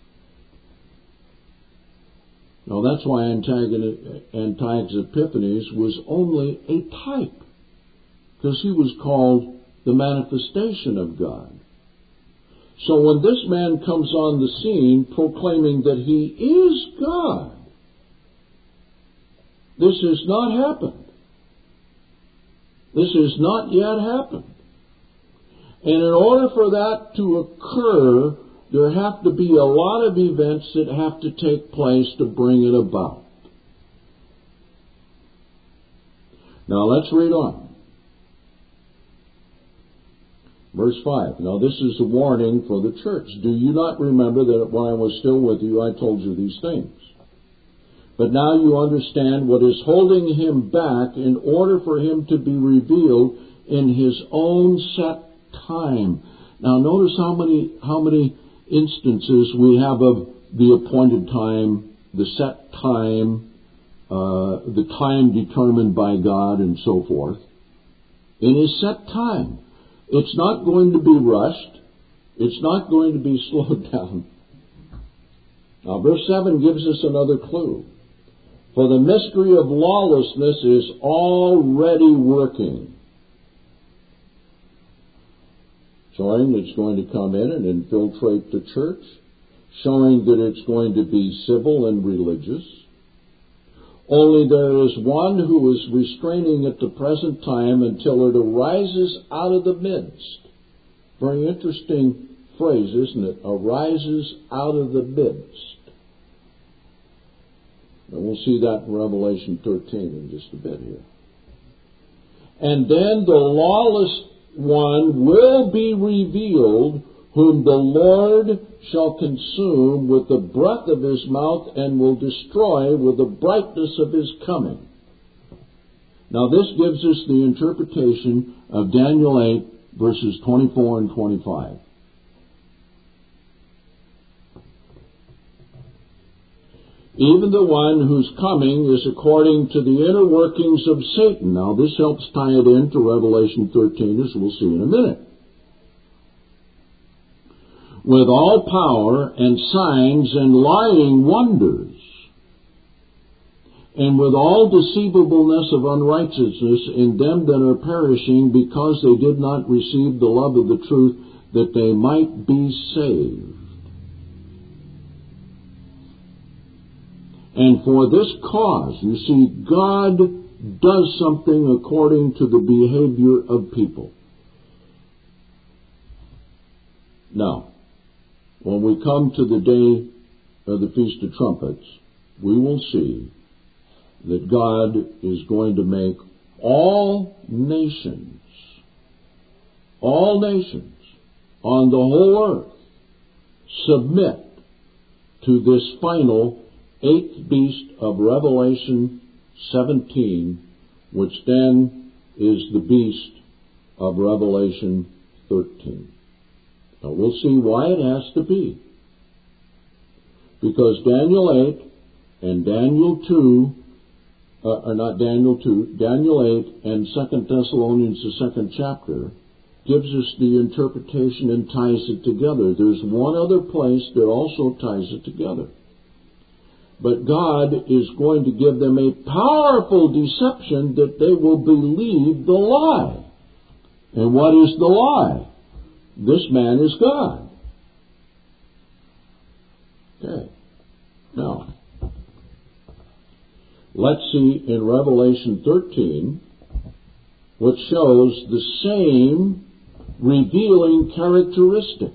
Now that's why Antiochus Epiphanes was only a type, because he was called the manifestation of God. So when this man comes on the scene proclaiming that he is God, this has not happened. This has not yet happened. And in order for that to occur, there have to be a lot of events that have to take place to bring it about. Now let's read on. Verse 5. Now this is a warning for the church. Do you not remember that when I was still with you, I told you these things? But now you understand what is holding him back in order for him to be revealed in his own set time. Now notice how many instances we have of the appointed time, the set time, the time determined by God, and so forth. In his set time. It's not going to be rushed. It's not going to be slowed down. Now verse 7 gives us another clue. For the mystery of lawlessness is already working. Showing it's going to come in and infiltrate the church. Showing that it's going to be civil and religious. Only there is one who is restraining at the present time until it arises out of the midst. Very interesting phrase, isn't it? Arises out of the midst. And we'll see that in Revelation 13 in just a bit here. And then the lawless one will be revealed, whom the Lord shall consume with the breath of his mouth and will destroy with the brightness of his coming. Now this gives us the interpretation of Daniel 8 verses 24 and 25. Even the one whose coming is according to the inner workings of Satan. Now this helps tie it into Revelation 13, as we'll see in a minute. With all power and signs and lying wonders, and with all deceivableness of unrighteousness in them that are perishing, because they did not receive the love of the truth, that they might be saved. And for this cause, you see, God does something according to the behavior of people. Now, when we come to the day of the Feast of Trumpets, we will see that God is going to make all nations on the whole earth submit to this final eighth beast of Revelation 17, which then is the beast of Revelation 13. Now we'll see why it has to be. Because Daniel 8 and Daniel 8 and 2 Thessalonians, the second chapter, gives us the interpretation and ties it together. There's one other place that also ties it together. But God is going to give them a powerful deception that they will believe the lie. And what is the lie? This man is God. Okay. Now, let's see in Revelation 13, which shows the same revealing characteristic.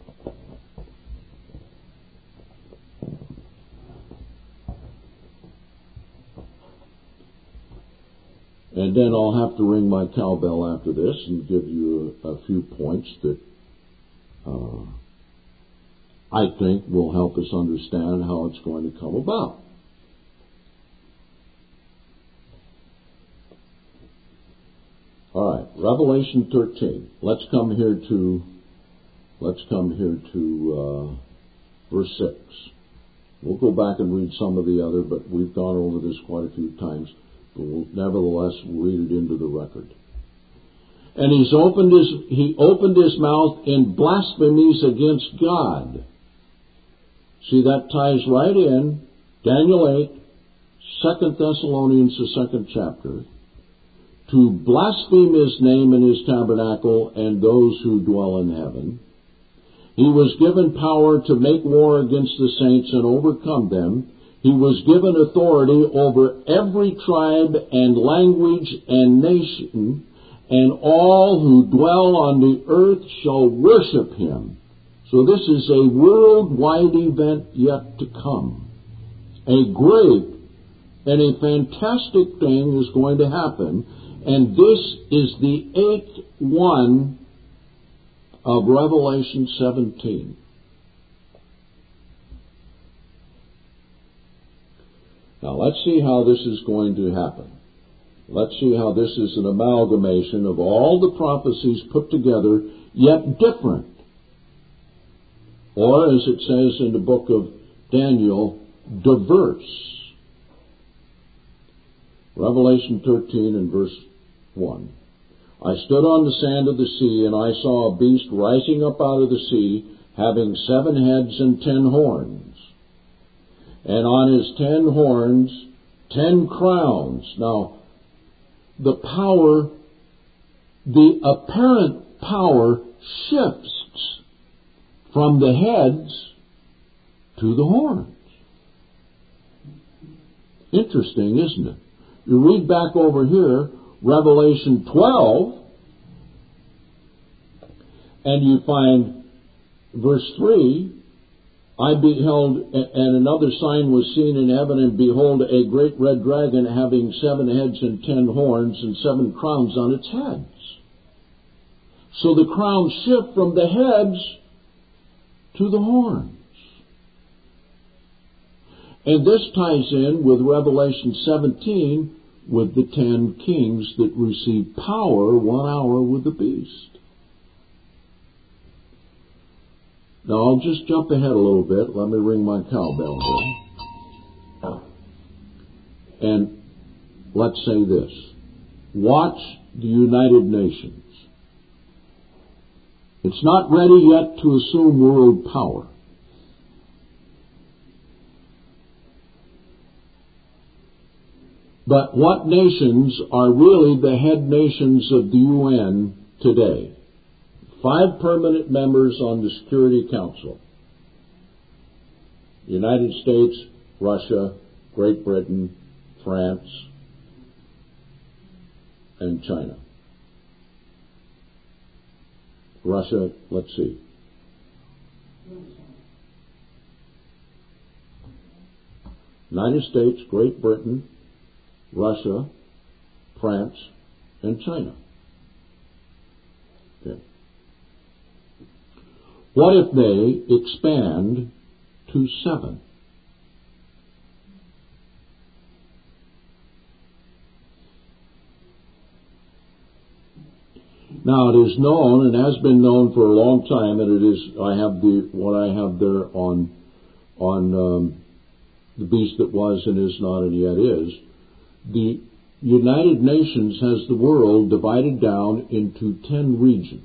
And then I'll have to ring my cowbell after this and give you a few points that I think will help us understand how it's going to come about. All right, Revelation 13. Let's come here to verse 6. We'll go back and read some of the other, but we've gone over this quite a few times. But nevertheless, we'll read it into the record. And he opened his mouth in blasphemies against God. See, that ties right in Daniel 8, 2 Thessalonians, the second chapter, to blaspheme his name and his tabernacle and those who dwell in heaven. He was given power to make war against the saints and overcome them. He was given authority over every tribe and language and nation, and all who dwell on the earth shall worship him. So this is a worldwide event yet to come. A great and a fantastic thing is going to happen, and this is the 8th one of Revelation 17. Now let's see how this is going to happen. Let's see how this is an amalgamation of all the prophecies put together, yet different. Or, as it says in the book of Daniel, diverse. Revelation 13 and verse 1. I stood on the sand of the sea, and I saw a beast rising up out of the sea, having 7 heads and 10 horns. And on his 10 horns, 10 crowns. Now, the power, the apparent power shifts from the heads to the horns. Interesting, isn't it? You read back over here, Revelation 12, and you find verse 3, I beheld, and another sign was seen in heaven, and behold, a great red dragon having 7 heads and 10 horns and 7 crowns on its heads. So the crowns shift from the heads to the horns. And this ties in with Revelation 17 with the 10 kings that receive power 1 hour with the beast. Now I'll just jump ahead a little bit. Let me ring my cowbell here. And let's say this. Watch the United Nations. It's not ready yet to assume world power. But what nations are really the head nations of the UN today? 5 permanent members on the Security Council. United States, Russia, Great Britain, France, and China. Russia, let's see. United States, Great Britain, Russia, France, and China. Okay. What if they expand to 7? Now it is known and has been known for a long time, and it is what I have there on the beast that was and is not and yet is. The United Nations has the world divided down into 10 regions.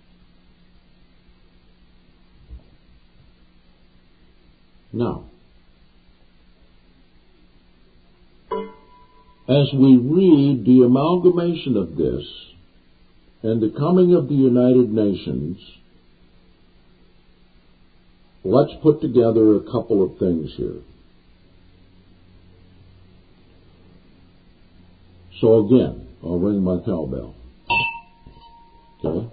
Now, as we read the amalgamation of this and the coming of the United Nations, let's put together a couple of things here. So again, I'll ring my cowbell. Okay?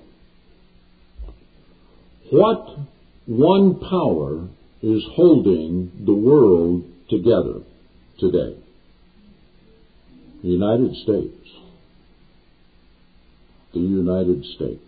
What one power is holding the world together today? The United States. The United States.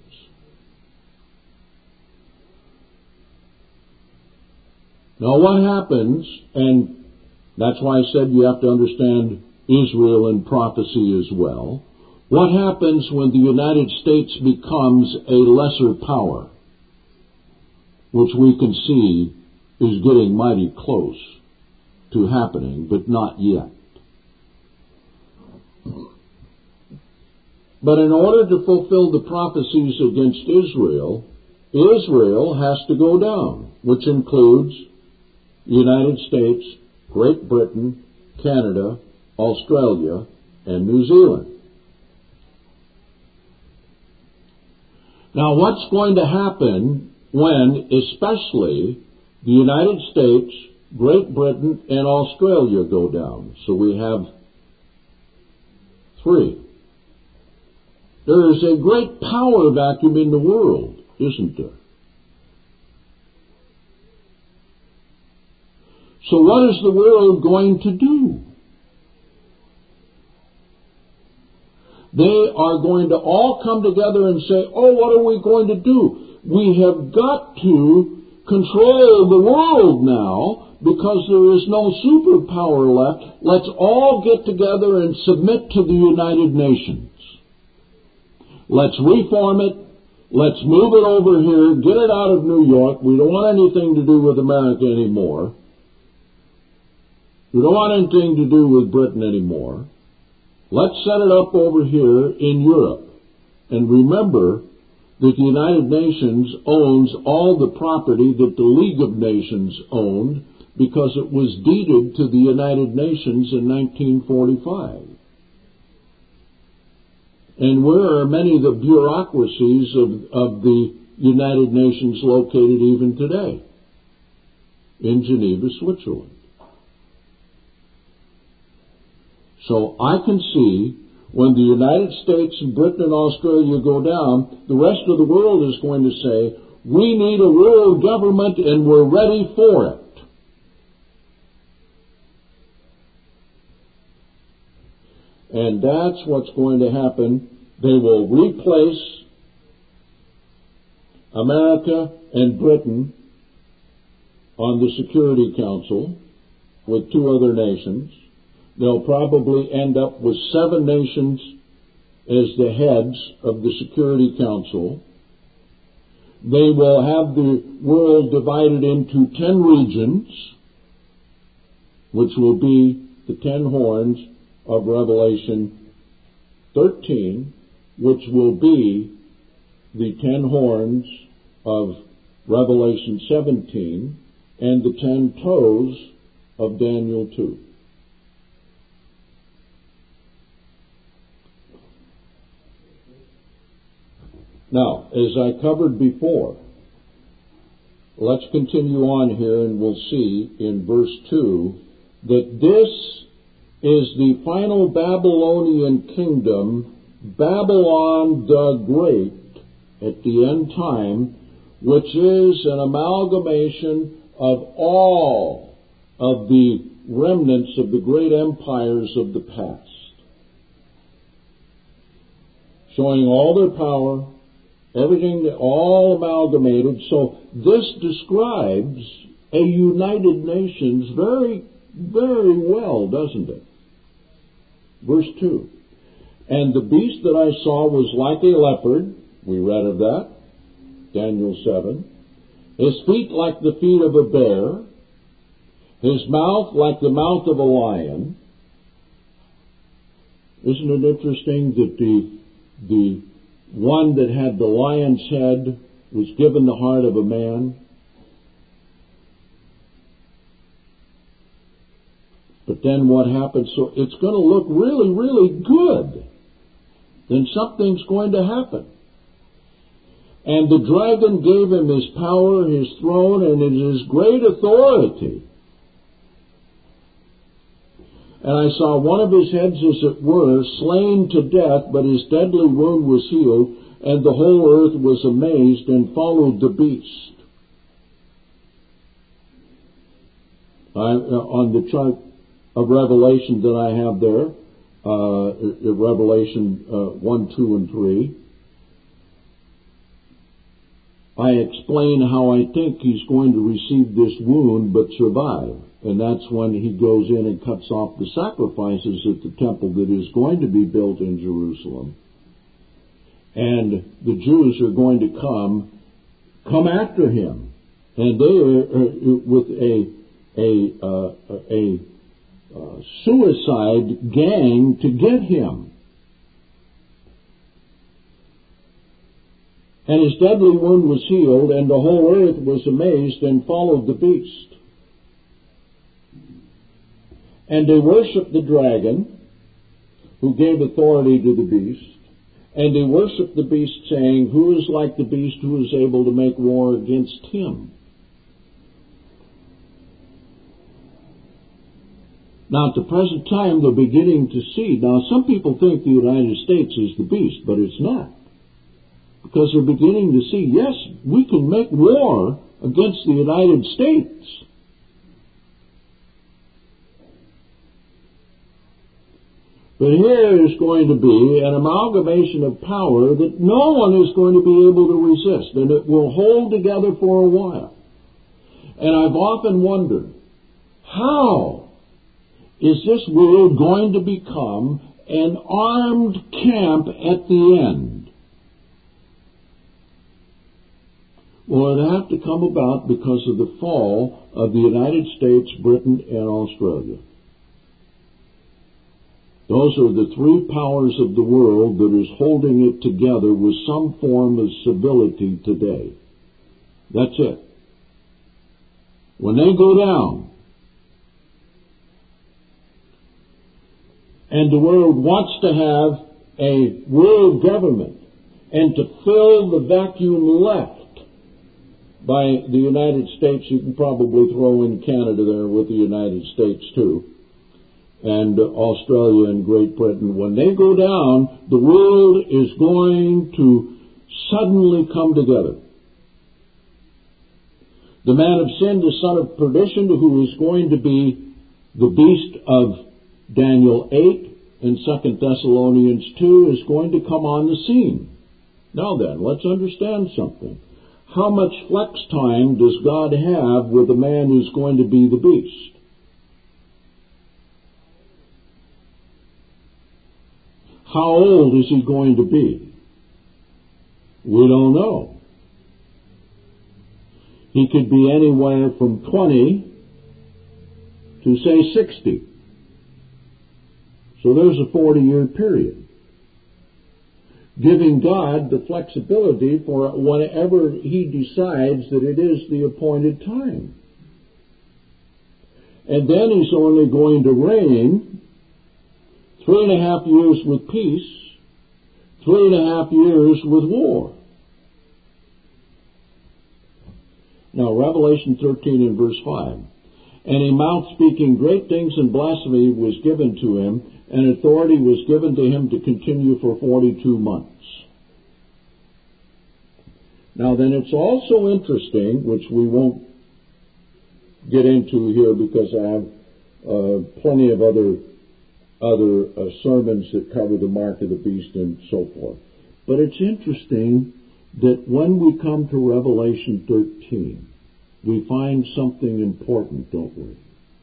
Now what happens, and that's why I said you have to understand Israel in prophecy as well. What happens when the United States becomes a lesser power, which we can see is getting mighty close to happening, but not yet. But in order to fulfill the prophecies against Israel, Israel has to go down, which includes the United States, Great Britain, Canada, Australia, and New Zealand. Now, what's going to happen when, especially, the United States, Great Britain, and Australia go down? So we have 3. There is a great power vacuum in the world, isn't there? So what is the world going to do? They are going to all come together and say, oh, what are we going to do? We have got to control the world now because there is no superpower left. Let's all get together and submit to the United Nations. Let's reform it. Let's move it over here. Get it out of New York. We don't want anything to do with America anymore. We don't want anything to do with Britain anymore. Let's set it up over here in Europe. And remember that the United Nations owns all the property that the League of Nations owned because it was deeded to the United Nations in 1945. And where are many of the bureaucracies of the United Nations located even today? In Geneva, Switzerland. So I can see when the United States and Britain and Australia go down, the rest of the world is going to say, we need a world government and we're ready for it. And that's what's going to happen. They will replace America and Britain on the Security Council with two other nations. They'll probably end up with 7 nations as the heads of the Security Council. They will have the world divided into 10 regions, which will be the 10 horns of Revelation 13, which will be the 10 horns of Revelation 17 and the 10 toes of Daniel 2. Now, as I covered before, let's continue on here and we'll see in verse 2 that this is the final Babylonian kingdom, Babylon the Great, at the end time, which is an amalgamation of all of the remnants of the great empires of the past, showing all their power, everything, all amalgamated. So this describes a United Nations very, very well, doesn't it? Verse 2. And the beast that I saw was like a leopard. We read of that. Daniel 7. His feet like the feet of a bear. His mouth like the mouth of a lion. Isn't it interesting that the one that had the lion's head was given the heart of a man? But then what happens? So it's going to look really, really good. Then something's going to happen. And the dragon gave him his power, his throne, and his great authority. And I saw one of his heads, as it were, slain to death, but his deadly wound was healed, and the whole earth was amazed and followed the beast. On the chart of Revelation that I have there, Revelation 1, 2, and 3, I explain how I think he's going to receive this wound but survive. And that's when he goes in and cuts off the sacrifices at the temple that is going to be built in Jerusalem. And the Jews are going to come after him. And they are with a suicide gang to get him. And his deadly wound was healed, and the whole earth was amazed and followed the beast. And they worshipped the dragon, who gave authority to the beast. And they worshipped the beast, saying, who is like the beast, who is able to make war against him? Now, at the present time, they're beginning to see. Now, some people think the United States is the beast, but it's not. Because they're beginning to see, yes, we can make war against the United States. But here is going to be an amalgamation of power that no one is going to be able to resist, and it will hold together for a while. And I've often wondered, how is this world going to become an armed camp at the end? Well, it have to come about because of the fall of the United States, Britain, and Australia. Those are the three powers of the world that is holding it together with some form of civility today. That's it. When they go down, and the world wants to have a world government, and to fill the vacuum left by the United States, you can probably throw in Canada there with the United States too, and Australia and Great Britain. When they go down, the world is going to suddenly come together. The man of sin, the son of perdition, who is going to be the beast of Daniel 8 and 2 Thessalonians 2, is going to come on the scene. Now then, let's understand something. How much flex time does God have with the man who's going to be the beast? How old is he going to be? We don't know. He could be anywhere from 20 to, say, 60. So there's a 40-year period, giving God the flexibility for whenever he decides that it is the appointed time. And then he's only going to reign 3.5 years with peace, 3.5 years with war. Now, Revelation 13 and verse 5. And a mouth speaking great things and blasphemy was given to him, and authority was given to him to continue for 42 months. Now then, it's also interesting, which we won't get into here because I have plenty of other sermons that cover the mark of the beast and so forth. But it's interesting that when we come to Revelation 13, we find something important, don't we?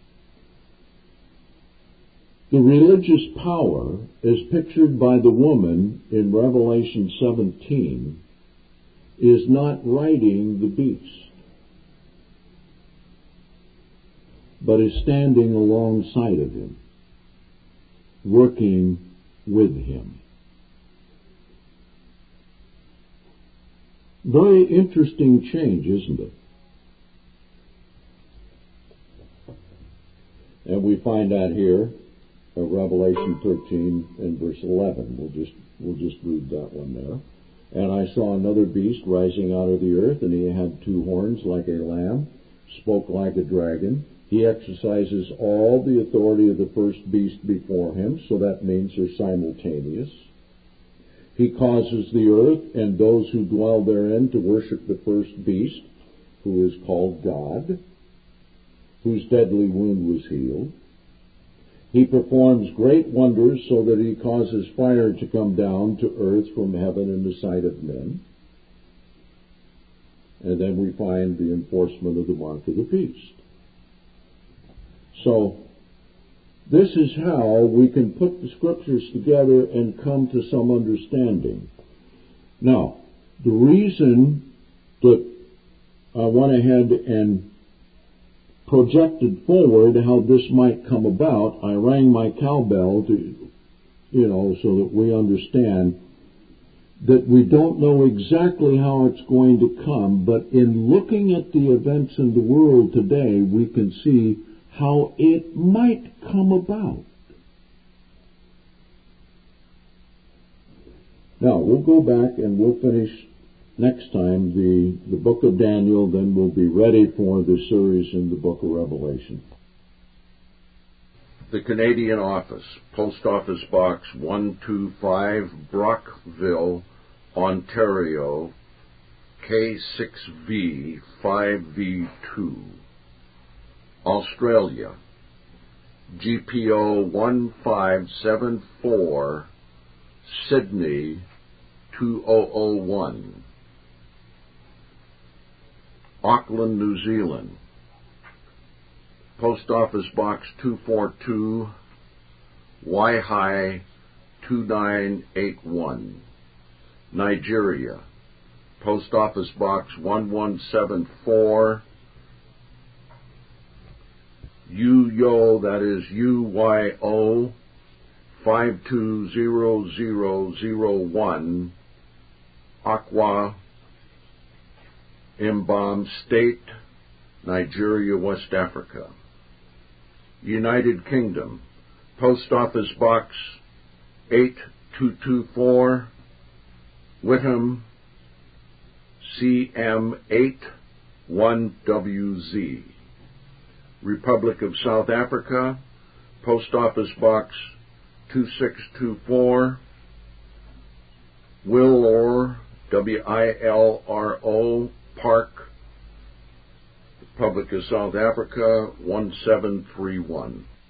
The religious power, as pictured by the woman in Revelation 17, is not riding the beast, but is standing alongside of him, working with him. Very interesting change, isn't it? And we find that here in Revelation 13 and verse 11. We'll just read that one there. And I saw another beast rising out of the earth, and he had 2 horns like a lamb, spoke like a dragon. He exercises all the authority of the first beast before him, so that means they're simultaneous. He causes the earth and those who dwell therein to worship the first beast, who is called God, whose deadly wound was healed. He performs great wonders so that he causes fire to come down to earth from heaven in the sight of men. And then we find the enforcement of the mark of the beast. So, this is how we can put the scriptures together and come to some understanding. Now, the reason that I went ahead and projected forward how this might come about, I rang my cowbell to, so that we understand that we don't know exactly how it's going to come, but in looking at the events in the world today, we can see how it might come about. Now, we'll go back and we'll finish next time the book of Daniel, then we'll be ready for the series in the book of Revelation. The Canadian Office, Post Office Box 125, Brockville, Ontario, K6V 5V2. Australia, GPO 1574, Sydney 2001. Auckland, New Zealand, Post Office Box 242, Waihi 2981. Nigeria, Post Office Box 1174, Uyo, that is UYO 520001, Akwa, Mbam State, Nigeria, West Africa. United Kingdom, Post Office Box 8224, Whittam, CM8 1WZ. Republic of South Africa, Post Office Box 2624, Wiloro, WILRO, Park, Republic of South Africa 1731.